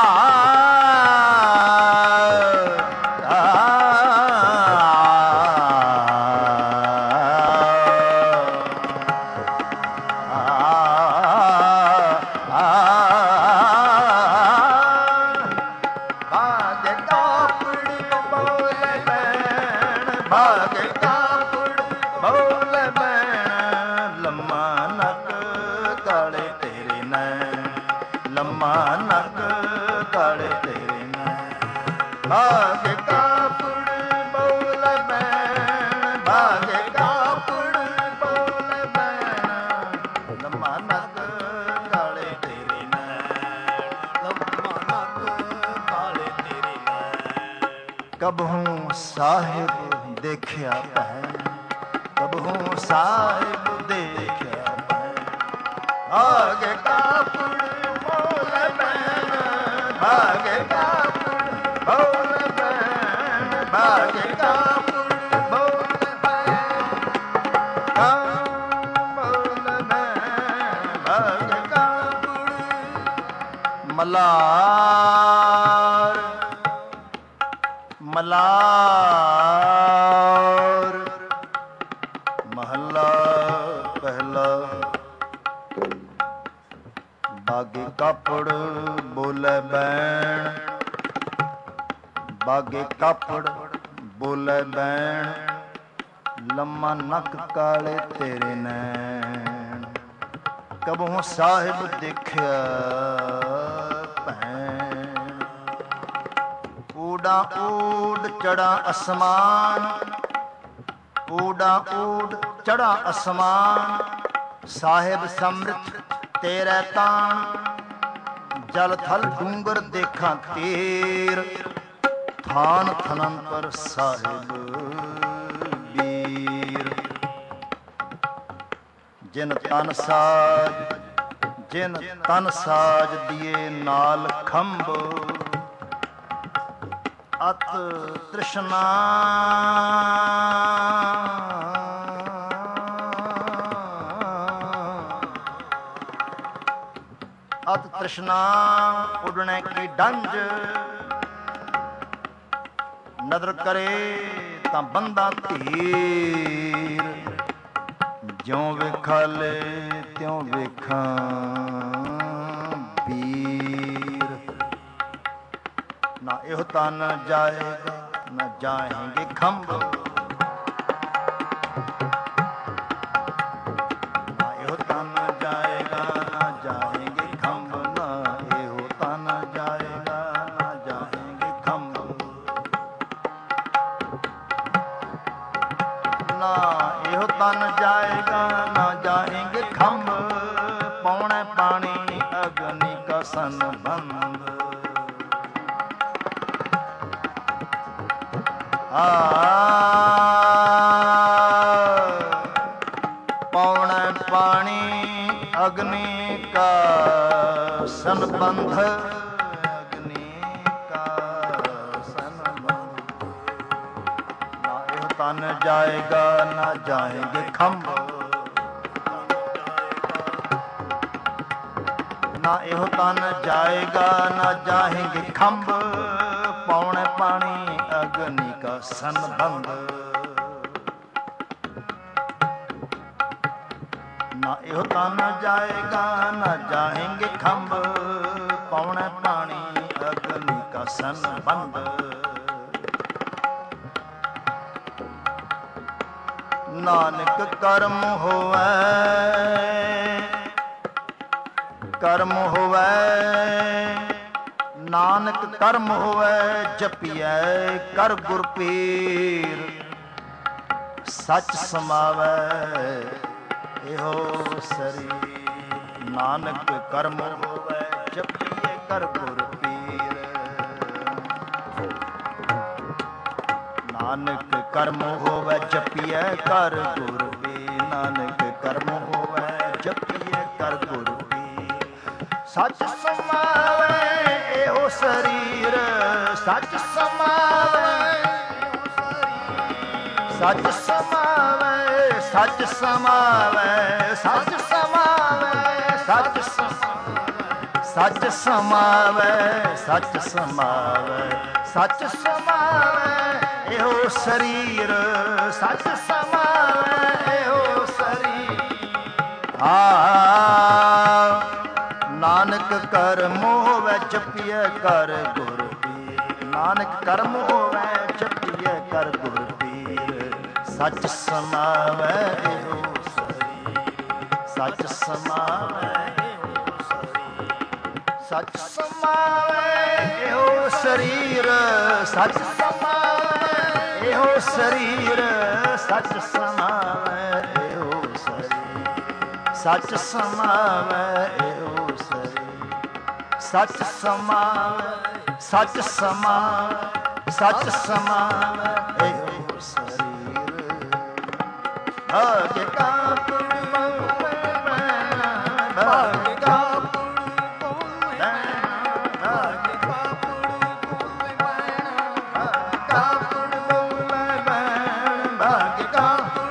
ਲੰਮਾ ਨੱਕ ਕਾਲੇ ਤੇਰੇ ਨੈਣ। ਭਾਗ ਕਾਪੜ ਬੋਲ ਬੈਣ ਭਾਗ ਕਾਪੜ ਬੋਲ ਬੈਣ। ਲੰਮਾ ਨੱਕ ਕਾਲੇ ਤੇਰੇ ਨੈਣ। ਲੰਮਾ ਨੱਕ ਕਾਲੇ ਤੇਰੇ ਨੈਣ। ਕਬਹੂ ਸਾਹਿਬ ਦੇਖਿਆ ਭੈਣ ਕਬਹੂ ਸਾਹਿਬ ਦੇਖਿਆ ਭੈਣ। ਭਾਗ ਕਾਪੜ ਭਾਗ ਕਾਪੜ ਬੋਲ ਬੈਣ ਭਾਗ ਕਾਪੜ ਬੋਲ ਬੈਣ। ਬੋਲ ਬੈਣ ਭਾਗ ਕਾਪੜ। ਮਲਾਰ ਮਲਾਰ ਮਹੱਲਾ ਪਹਿਲਾ। ਬਾਗੇ ਕਾਪੜ ਬੋਲੇ ਬੈਣ ਬਾਗੇ ਕਾਪੜ ਬੋਲੇ ਬੈਣ। ਲੰਮਾ ਨੱਕ ਕਾਲੇ ਤੇਰੇ ਨੈਣ। ਕਬਹੂ ਸਾਹਿਬ ਦੇਖਿਆ ਭੈਣ। ਊੜਾ ਊੜ ਚੜਾ ਅਸਮਾਨ ਊੜਾ ਊੜ ਚੜਾ ਅਸਮਾਨ। ਸਾਹਿਬ ਸਮ੍ਰਿਤ ਤੇਰੇ ਤਾਣ। ਜਲ ਥਲ ਡੂੰਗਰ ਦੇਖਾਂ ਤੇਰ। ਥਾਨ ਥਨਨ ਪਰ ਸਾਹਿਬ ਵੀਰ। ਜਿਨ ਤਨ ਸਾਜ ਜਿਨ ਤਨ ਸਾਜ ਦੀਏ ਨਾਲ ਖੰਭ। ਅਤ ਤ੍ਰਿਸ਼ਨਾ ਅਤ ਤ੍ਰਿਸ਼ਨਾ ਉਡਣੇ ਕੀ ਡੰਜ। ਨਦਰ ਕਰੇ ਤਾਂ ਬੰਦਾ ਧੀਰ। ਜਿਉਂ ਵੇਖਾ ਲੈ ਤਿਉਂ ਵੇਖਾਂ ਵੀਰ। ਨਾ ਇਹੋ ਤਨ ਜਾਏਗਾ न जाएंगे खम्भ। ना एहो तन जाएगा न जाएंगे खम्भ, ना एहो तन जाएगा न जाएंगे खम्भ। ना एहो तन जाएगा न जाएंगे खम्भ, पौने पानी अग्नि का संबंध। आ पौने पानी अग्नि का संबंध, अग्नि का संबंध। ना एहो तन जाएगा न जाएंगे खम्भ, ना एहो तन जाएगा न जाएंगे खम्भ, पौने पानी अग्नि का संबंध। ना एहो तन जाएगा न जाएंगे खम्भ, पौने पानी अग्नि का संबंध। नानक कर्म होवै, कर्म होवै, नानक कर्म होवै जपिਐ कर गुर पीर। सच समावै एहो सरीर। नानक कर्म होवै जपिਐ कर गुर पीर। नानक कर्म होवै जपिਐ कर गुर पीर। नानक कर्म होवै जपिਐ कर गुर पीर। सच समावै एहो शरीर, सच समावै, सच समावै, सच समावै, सच समावै, सच समावै, सच समावै, सच समावै, सच समावै एहो शरीर। सच समावै एहो शरीर। आ नानक कर्म होवै जपिਐ कर गुर पीर। नानक कर्म होवै जपिਐ कर गुर पीर। सच समावै एहो शरीर, सच समावै एहो शरीर। सच समावै एहो शरीर, सच समावै एहो शरीर। सच समावै एहो शरीर, सच समावै एहो सच समावै, सच समावै, सच समावै एहो शरीर। भाग्य का पुण्य भाग्य का पुण्य भाग्य का पुण्य भाग्य का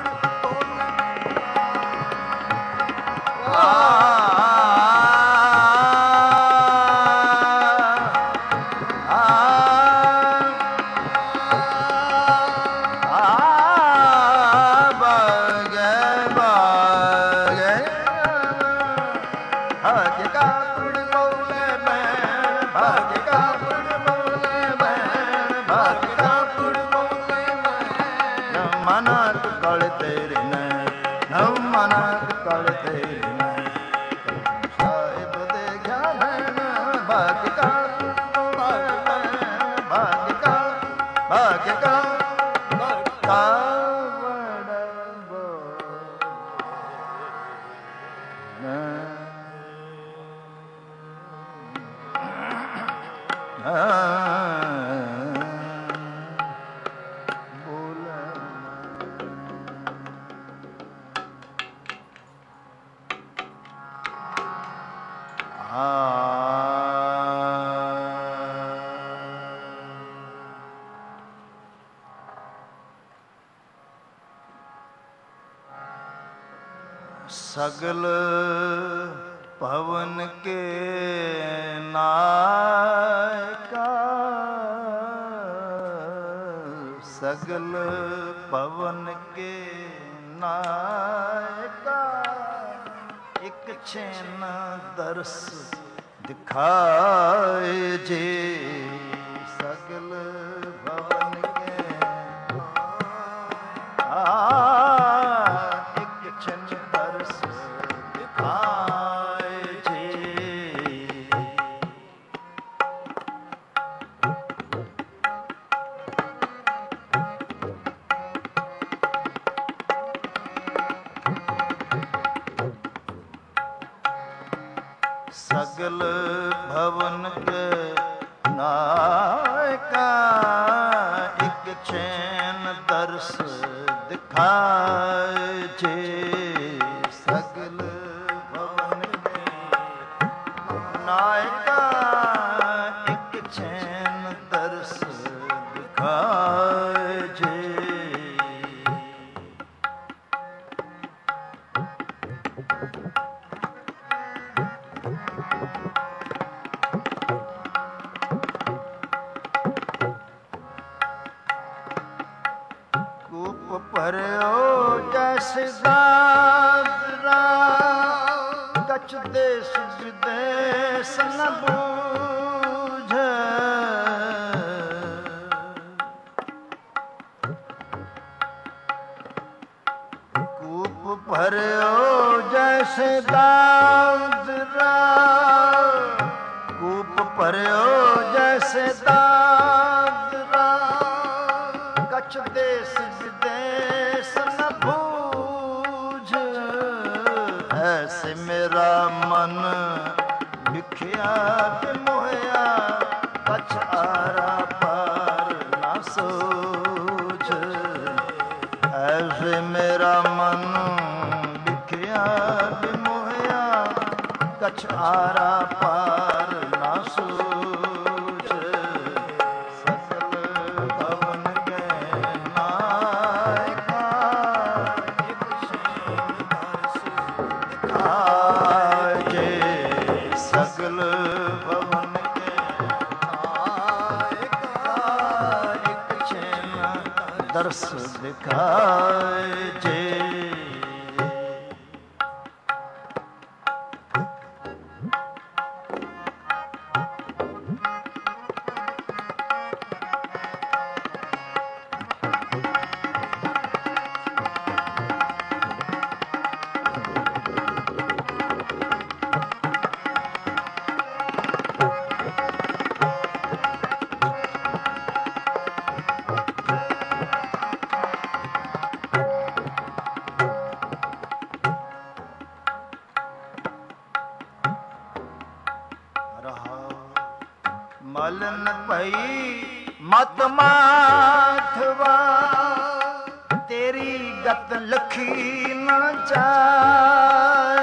सगल भवन के नायका, सगल भवन के नायका, एक छेन दर्श दिखाए जे। सगल भवन के ਜੈਸੇ ਦਾਦਰਾ ਕਛ ਦੇਸ ਵਿਦੇਸ ਨ ਬੂਝੈ। ਕੂਪ ਭਰਿਓ ਜੈਸੇ ਦਾਦਰਾ ਕੂਪ ਭਰਿਓ ਜੈਸੇ ਦਾਦਰਾ ਕਛ ਦੇਸ ਵਿਦੇਸ ਨ ਬੂਝ। ਐਸੇ ਮੇਰਾ ਮਨ ਵਿਖਿਆ ਬਿਮੋਹਿਆ ਕਛ ਆਰਾ ਪਾਰ ਨਾ ਸੋਝ। ਐਸੇ ਮੇਰਾ ਮਨ ਵਿਖਿਆ ਬਿਮੋਹਿਆ ਕਛ ਆਰਾ ਪਾਰ ਨਾ ਸੋਝ। ਸਸਲ ਭਵਨ ਕੇ ਨਾਇਕਾ ਇਕ ਸ਼ੈਨ ਦਰਸ ਦਿਖਾਏ। ਸਗਲ ਭਵਨ ਕੇ ਨਾਇਕਾ ਇਕ ਸ਼ੈਨ ਦਰਸ ਦਿਖਾਏ ਜੇ। ਮਲਨ ਭਈ ਮਤ ਮਾਥਵਾ ਤੇਰੀ ਗਤ ਲਖੀ ਨਾ ਜਾਏ।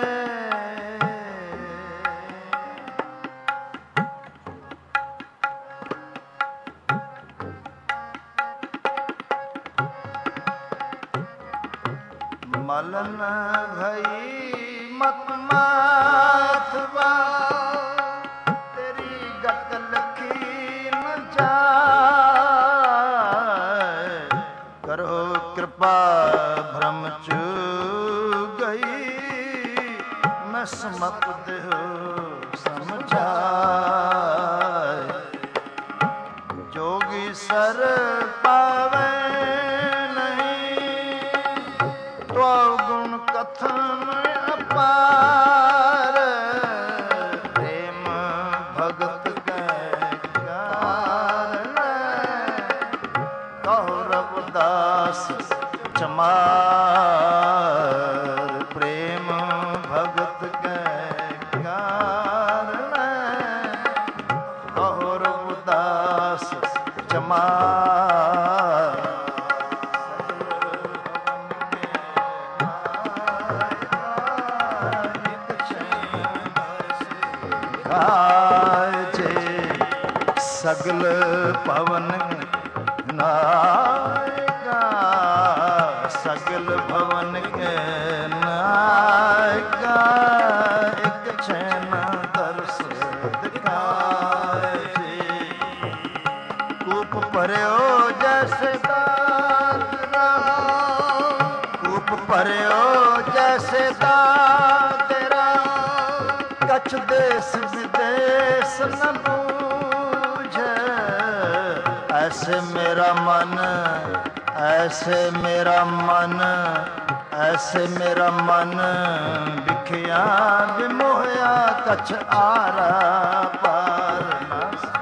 ਮਲਨ ਭਈ ਮਤ ਮਾਥਵਾ ਕਿਰਪਾ ਭ੍ਰਮ ਚ ਗਈ ਮੈਂ ਸਮਤ ਦੇਹੁ ਸਮਝਾਏ। ਜੋਗੀ ਸਰ ਪਾਵੇ ਨਹੀਂ ਤੋ ਗੁਣ ਕਥਨ ਅਪਾਰ। ਪ੍ਰੇਮ ਭਗਤ ਕੈ ਕਾਰਨ ਕਹੁ ਰਵਿਦਾਸ ਚਮਾਰ। ਪ੍ਰੇਮ ਭਗਤ ਕੈ ਕਾਰਨ ਕਹੁ ਰਵਿਦਾਸ ਚਮਾਰ। ਸਗਲ ਭਵਨ ਨਾਇਕਾ ਸਗਲ ਭਵਨ ਕੇ ਨਾਇਕਾ ਇਕ ਛੈਨ ਦਰਸ ਦਿਖਾਏ। ਕੂਪ ਭਰਿਓ ਜੈਸੇ ਦਾਦਰਾ ਕੂਪ ਭਰਿਓ ਜੈਸੇ ਦਾਦਰਾ ਕਛ ਦੇਸ ਵਿਦੇਸ ਨ ਬੂਝੈ। ऐसे मेरा मन ऐसे मेरा मन ऐसे मेरा मन विखिया विमोहिया कछ आरा पार ना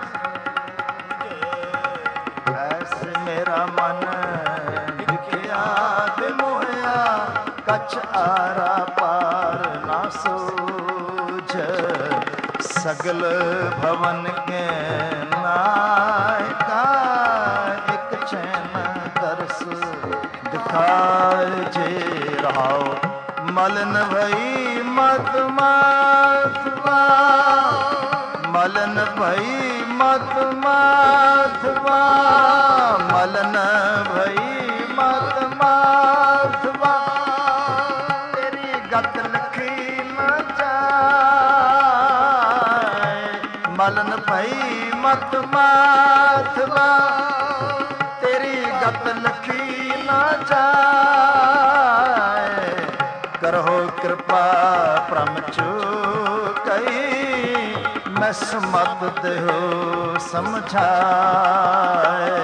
सूझे। ऐसे मेरा मन विखिया विमोहिया कछ आरा पार ना सूझे। सगल भवन के नायका एक चैन दर्श दिखाए जे। रहाओ मलन भई मत माथवा मलन भई मत माथवा मलन भई मत माथवा तेरी गत लखी न जाए। मलन भई मत माथवा तेरी गत लखी न जाए। ਭ੍ਰਮ ਚੁਕਈ ਮਸ ਮਤ ਦੇਹੁ ਸਮਝਾਏ।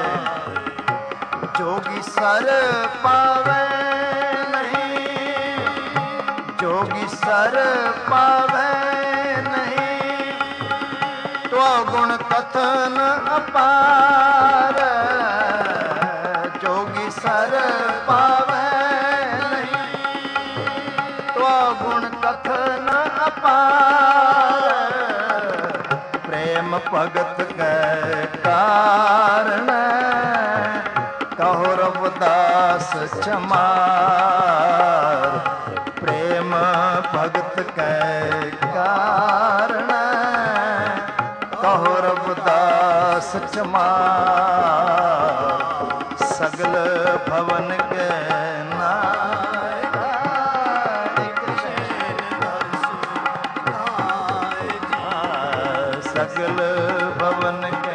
ਜੋਗੀ ਸਰ ਪਾਵੇ ਨਹੀਂ, ਜੋਗੀ ਸਰ ਪਾਵੇ ਨਹੀਂ, ਤੋ ਗੁਣ ਕਥਨ ਅਪਾਰ। ਜੋਗੀ ਸਰ ਪਾਵੇ ਨਹੀਂ, ਤੋ ਗੁਣ ਕਥਨ ਅਪਾਰ। ਪ੍ਰੇਮ ਭਗਤ ਕੈ ਕਾਰਣ ਕਹੋ ਰਵਿਦਾਸ ਚਮਾਰ। ਪ੍ਰੇਮ ਭਗਤ ਕੈ ਕਾਰਣ ਕਹੋ ਰਵਿਦਾਸ ਚਮਾਰ। ਸਗਲ ਭਵਨ ਕੇ ਨਾਇਕਾ ਇਕ ਸ਼ੈਨ ਦਰਸ ਨਾਇ ਜੀ। ਸਗਲ ਭਵਨ ਕੇ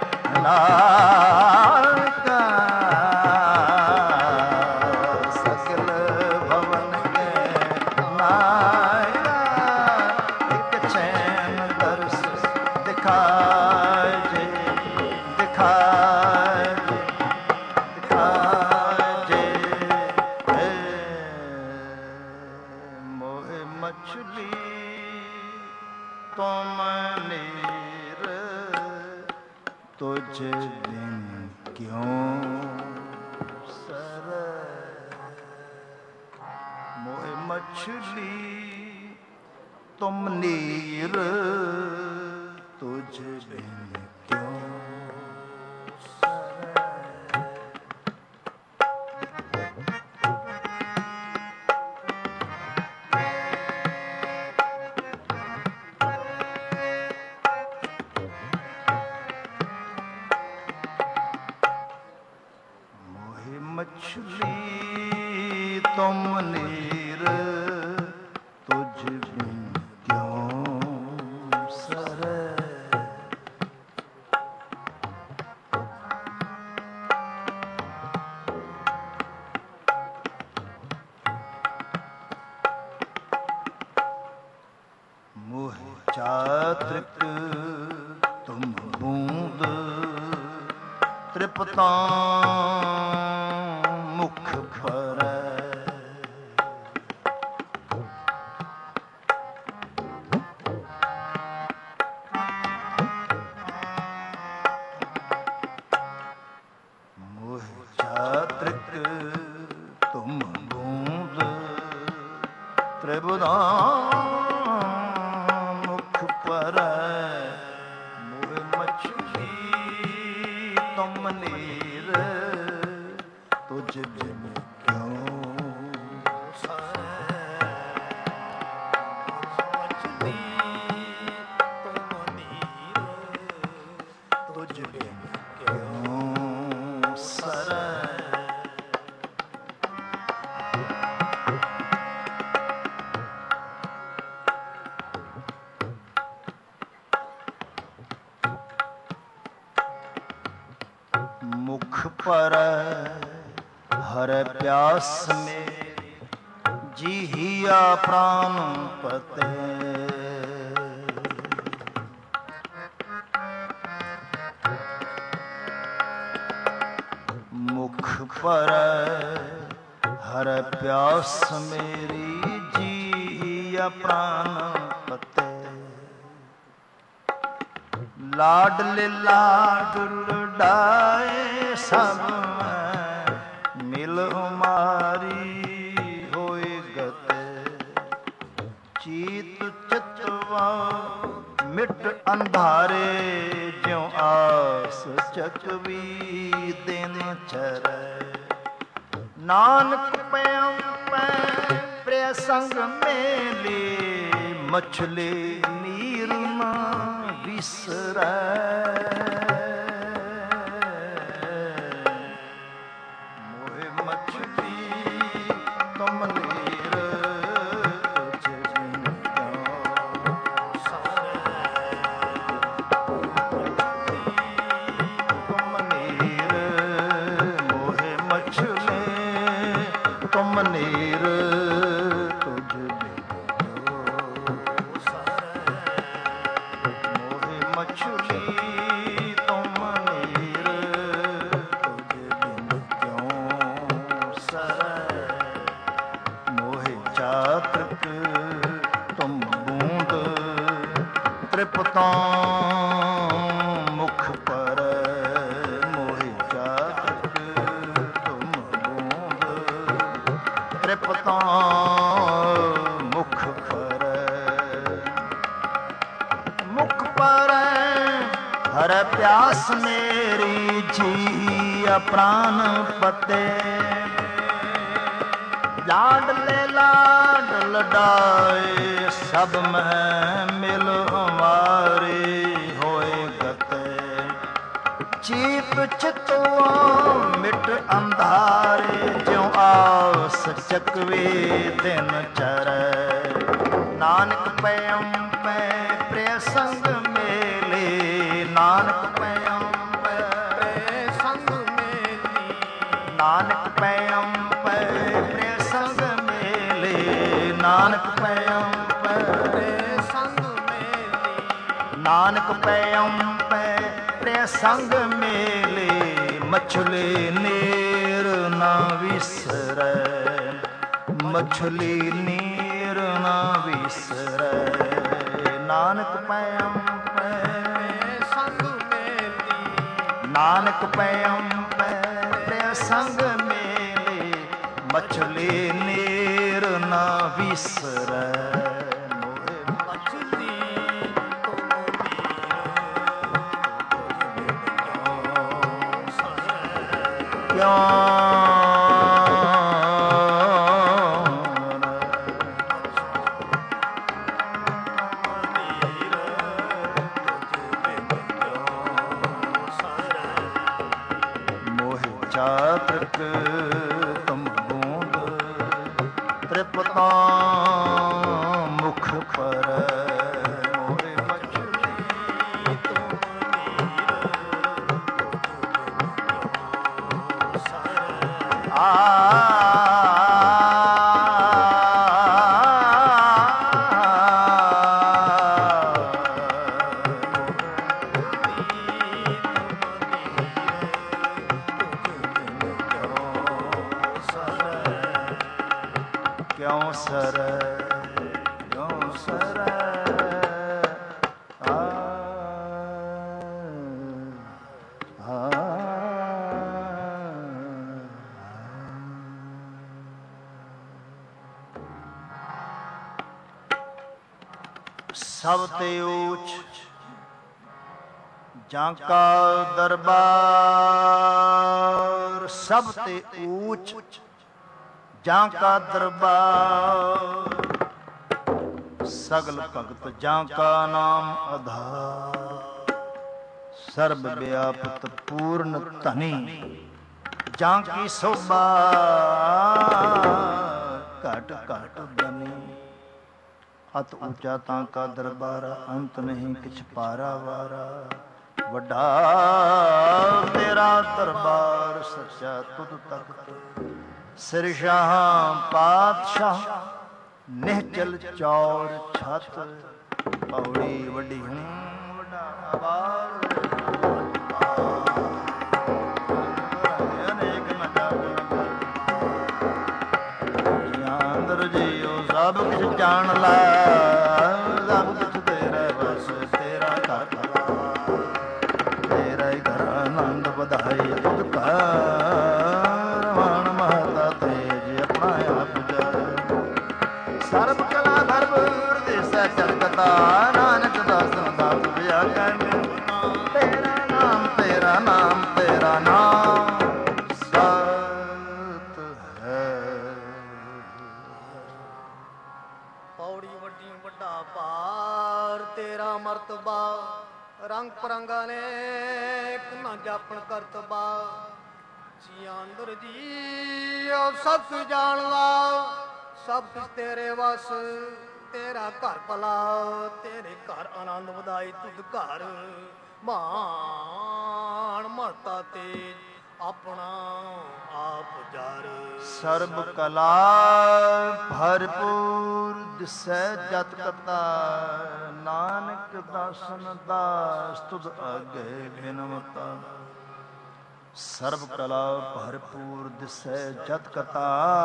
ਨਾਇਕਾ, ਸਗਲ ਭਵਨ ਕੇ ਨਾਇਕਾ ਇਕ ਸ਼ੈਨ ਦਰਸ ਦਿਖਾਇ ਜੀ, ਦਿਖਾਇ ਜੀ, ਦਿਖਾਇ ਜੀ। ਮੋਹ ਮਛਲੀ ਤੁਮ ਨੀਰ, ਤੁਝ ਬਿਨ ਕਿਉਂ ਸਰੈ। ਮੋਹ ਮਛਲੀ ਤੁਮ ਨੀਰ, ਤੁਝ ਬਿਨ ਕਿਉਂ ਸਰੈ। ਮੋਹਿ ਮਛਲੀ ਤੁਮ ਨੀਰ, ਤੁਝ ਬਿਨ ਕਿਉਂ ਸਰੈ। ਮੋਹ ਚਾਤ੍ਰਿਕ ਤੁਮ ਬੂੰਦ, ਤ੍ਰਿਪਤਾਂ ਮੁਖ ਭਰੈ। ਮੋਹ ਚਾਤ੍ਰਿਕ ਤੁਮ ਬੂੰਦ, ਤ੍ਰਿਪਤਾਂ ਮੁਖ ਭਰੈ। ਮੋਹ ਮਛਲੀ ਤੁਮ ਨੀਰ, ਤੁਝ ਬਿਨ ਕਿਉਂ ਸਰੈ। ਮਛਲੀ ਤੁਮ ਨੀਰ, ਤੁਝ ਬਿਨ ਕਿਉਂ ਸਰੈ। ਮੁਖ ਭਰੈ ਹਰਿ ਪਿਆਸ ਮੇਰੀ, ਜੀਹੀਆ ਪ੍ਰਾਨ ਪਤੈ। ਮੁਖ ਭਰੈ ਹਰਿ ਪਿਆਸ ਮੇਰੀ, ਜੀਹੀਆ ਪ੍ਰਾਨ ਪਤੈ। ਲਾਡਲੇ ਲਾਡ ਲੁਡਾਏ ਸਭ ਮੈਂ, ਮਿਲ ਉਮਾਰੀ ਹੋਏ ਗਤੇ। ਚੀਤ ਚਿਤਵਾ ਮਿਟ ਅੰਧਾਰੇ, ਜਿਉ ਆਸ ਚਕਵੀ ਦਿਨ ਚਰੈ। ਨਾਨਕ ਪੈਉ ਪੈ ਪ੍ਰਿਆ ਸੰਗ ਮੇਲੇ, ਮਛਲੀ ਨੀਰ ਨਾ ਵਿਸਰੈ। ਮੋਹ ਮਛਲੀ ਤੁਮ ਨੀਰ, ਤੁਝ ਬਿਨ ਕਿਉਂ ਸਰੈ। ਤੁਮ ਨੀਰ, ਮੋਹ ਮਛਲੀ ਤੁਮ ਨੀਰ, ਤੁਝ ਬਿਨ ਕਿਉਂ ਹਰ ਪਿਆਸ ਮੇਰੀ ਜੀਆ ਪ੍ਰਾਨ ਪਤੇ ਲਾਡਲੇ ਲਾਡ ਲਡਾਏ ਸਭ ਮਹਿ ਮਿਲ ਹਮਾਰੇ ਹੋਏ ਗਤੇ ਚੀਤ ਚਿਤਵਾ ਮਿਟ ਅੰਧਾਰੇ ਜਿਉ ਆਸ ਚੱਕਵੇ ਦਿਨ ਚਰੈ ਨਾਨਕ ਪਇਮ ਪੈ ਪ੍ਰਿਯ ਸੰਗ ਮੇਲੇ ਨਾਨਕ ਪਇਮ ਪੈ ਪ੍ਰਿਯ ਸੰਗ ਮੇਲੀ ਨਾਨਕ ਪਇਮ ਪੈ ਪ੍ਰਿਯ ਸੰਗ ਮੇਲੇ ਨਾਨਕ ਪਇਮ ਪੈ ਪ੍ਰਿਯ ਸੰਗ ਮੇਲੀ ਨਾਨਕ ਪਇਮ ਪੈ ਪ੍ਰਿਯ ਸੰਗ ਮੇਲੇ ਮਛਲੀ ਨੀਰ ਨਾ ਵਿਸਰੈ ਮਛਲੀ ਨੀਰ ਨਾ ਵਿਸਰੈ ਨਾਨਕ ਪਇਮ ਪੈ ਸੰਗ ਮੇਲੀ ਨਾਨਕ ਪਇਮ ਪੈ ਪ੍ਰਿਯ ਸੰਗ ਮੇਲੇ ਮਛਲੀ ਨੀਰ ਨਾ ਵਿਸਰੈ ਮਛਲੀ ਚਾਤ੍ਰਿਕ ਤੁਮ ਬੂੰਦ ਤ੍ਰਿਪਤਾ ਮੁਖ ਪਰ ਮੋਰੇ ਮਛਲੀ ਤੁਮ ਆ ਕਿਉ ਸਰੈ ਕਿਉ ਸਰੈ ਆ ਆ ਸਭ ਤੇ ਊਚ ਜਾਂ ਕਾ ਦਰਬਾਰ ਸਭ ਤੇ ਊਚ ਜਾਂ ਕਾ ਦਰਬਾਰ ਸਗਲ ਭਗਤ ਜਾਂ ਕਾ ਨਾਮ ਆਧਾਰ ਸਰਬ ਵਿਆਪਤ ਪੂਰਨ ਧਨੀ ਜਾਂ ਕੀ ਸੋਭਾ ਘਟ ਘਟ ਬਨੀ ਅਤ ਉੱਚਾ ਤਾਂ ਕਾ ਦਰਬਾਰਾ ਅੰਤ ਨਹੀਂ ਕਿਛ ਪਾਰਾ ਵਾਰਾ ਵੱਡਾ ਤੇਰਾ ਦਰਬਾਰ ਸੱਚਾ ਤੁਧ ਤਖਤ ਸਿਰ ਸ਼ਾਹ ਪਾਤਸ਼ਾਹ ਨਿਹਚਲ ਚੌਰ ਛਤ ਪੌੜੀ ਵੱਡੀ ਹੂੰ ਵੱਡਾ ਬਾਰ ਅਨੇਕ ਨਗਾ ਅੰਦਰ ਜੀਓ ਸਭ ਕੁਛ ਜਾਣ ਲੈ ਸਭ ਕੁਛ ਤੇਰਾ ਬਸ ਤੇਰਾ ਘਰ ਭਲਾ ਤੇਰਾ ਹੀ ਘਰ ਆਨੰਦ ਵਧਾਈ ਤੁਧ ਕਾ ਸਰਬ ਕਲਾ ਧਰਮ ਦੇਸੈ ਚਰਕਤਾ ਨਾਨਕ ਦਾਸਨ ਦਾਸ ਵਿਆ ਕਰਨ ਤੇਰਾ ਨਾਮ ਤੇਰਾ ਨਾਮ ਤੇਰਾ ਨਾਮ ਸਤ ਹੈ ਪੌੜੀ ਵੱਡੀ ਵੱਡਾ ਭਾਰ ਤੇਰਾ ਮਰਤਬਾ ਰੰਗ ਪਰੰਗਾ ਨੇ ਨਾ ਜਾਪਣ ਕਰਤਬਾ ਜੀ ਅੰਦਰ ਜੀ ਸਭ ਕੁਝ ਜਾਣਦਾ ਸਭ ਕੁਝ ਤੇਰੇ ਵਸ ਤੇਰਾ ਘਰ ਭਲਾ ਤੇਰੇ ਘਰ ਆਨੰਦ ਵਧਾਈ ਤੁਧ ਘਰ ਮਾਣ ਮਹਤਾ ਤੇਜ ਆਪਣਾ ਆਪ ਜਰ ਸਰਬ ਕਲਾ ਭਰਪੂਰ ਦਿਸੈ ਜਤ ਕਤਾ ਨਾਨਕ ਦਾਸਨ ਦਾਸ ਤੁਧ ਆਗੇ ਬਿਨਵਤਾ ਸਰਬ ਕਲਾ ਭਰਪੂਰ ਦਿਸੈ ਜਤ ਕਤਾ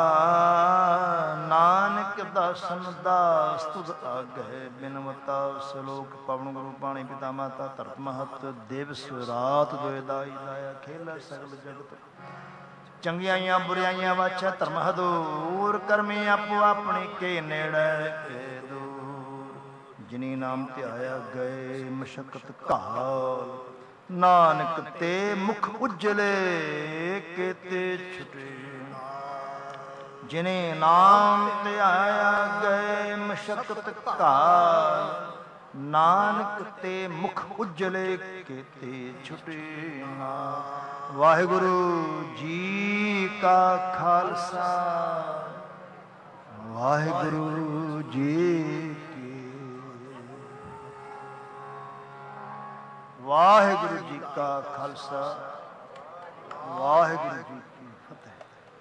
ਨਾਨਕ ਦਾਸਨ ਦਾਸ ਤੁਧ ਆਗੇ ਬਿਨਵਤਾ ਸ਼ਲੋਕ ਪਵਨ ਗੁਰੂ ਪਾਣੀ ਪਿਤਾ ਮਾਤਾ ਧਰਤ ਮਹਤ ਦਿਵਸ ਰਾਤ ਦੋਇ ਦਾਈ ਦਾਇਆ ਖੇਲਾ ਸਗਲ ਜਗਤ ਚੰਗਿਆਈਆਂ ਬੁਰਿਆਈਆਂ ਵਾਛਾ ਧਰਮ ਹਦੂਰ ਕਰਮੀ ਆਪੋ ਆਪਣੀ ਕੇ ਨੇੜੇ ਕੇ ਦੂਰ ਜਿਨੀ ਨਾਮ ਧਿਆਇਆ ਗਏ ਮਸ਼ਕਤ ਘਾਲ ਨਾਨਕ ਤੇ ਮੁਖ ਉਜਲੇ ਕੇਤੇ ਛੁਟੇ। ਜਿਨੇ ਨਾਮ ਧਿਆਇਆ ਗਏ ਮਸ਼ਕਤ ਘਾਲ, ਨਾਨਕ ਤੇ ਮੁਖ ਉਜਲੇ ਕੇਤੇ ਛੁਟੇ ਨਾ। ਵਾਹਿਗੁਰੂ ਜੀ ਕਾ ਖਾਲਸਾ, ਵਾਹਿਗੁਰੂ ਜੀ ਕੀ, ਵਾਹਿਗੁਰੂ ਜੀ ਕਾ ਖਾਲਸਾ, ਵਾਹਿਗੁਰੂ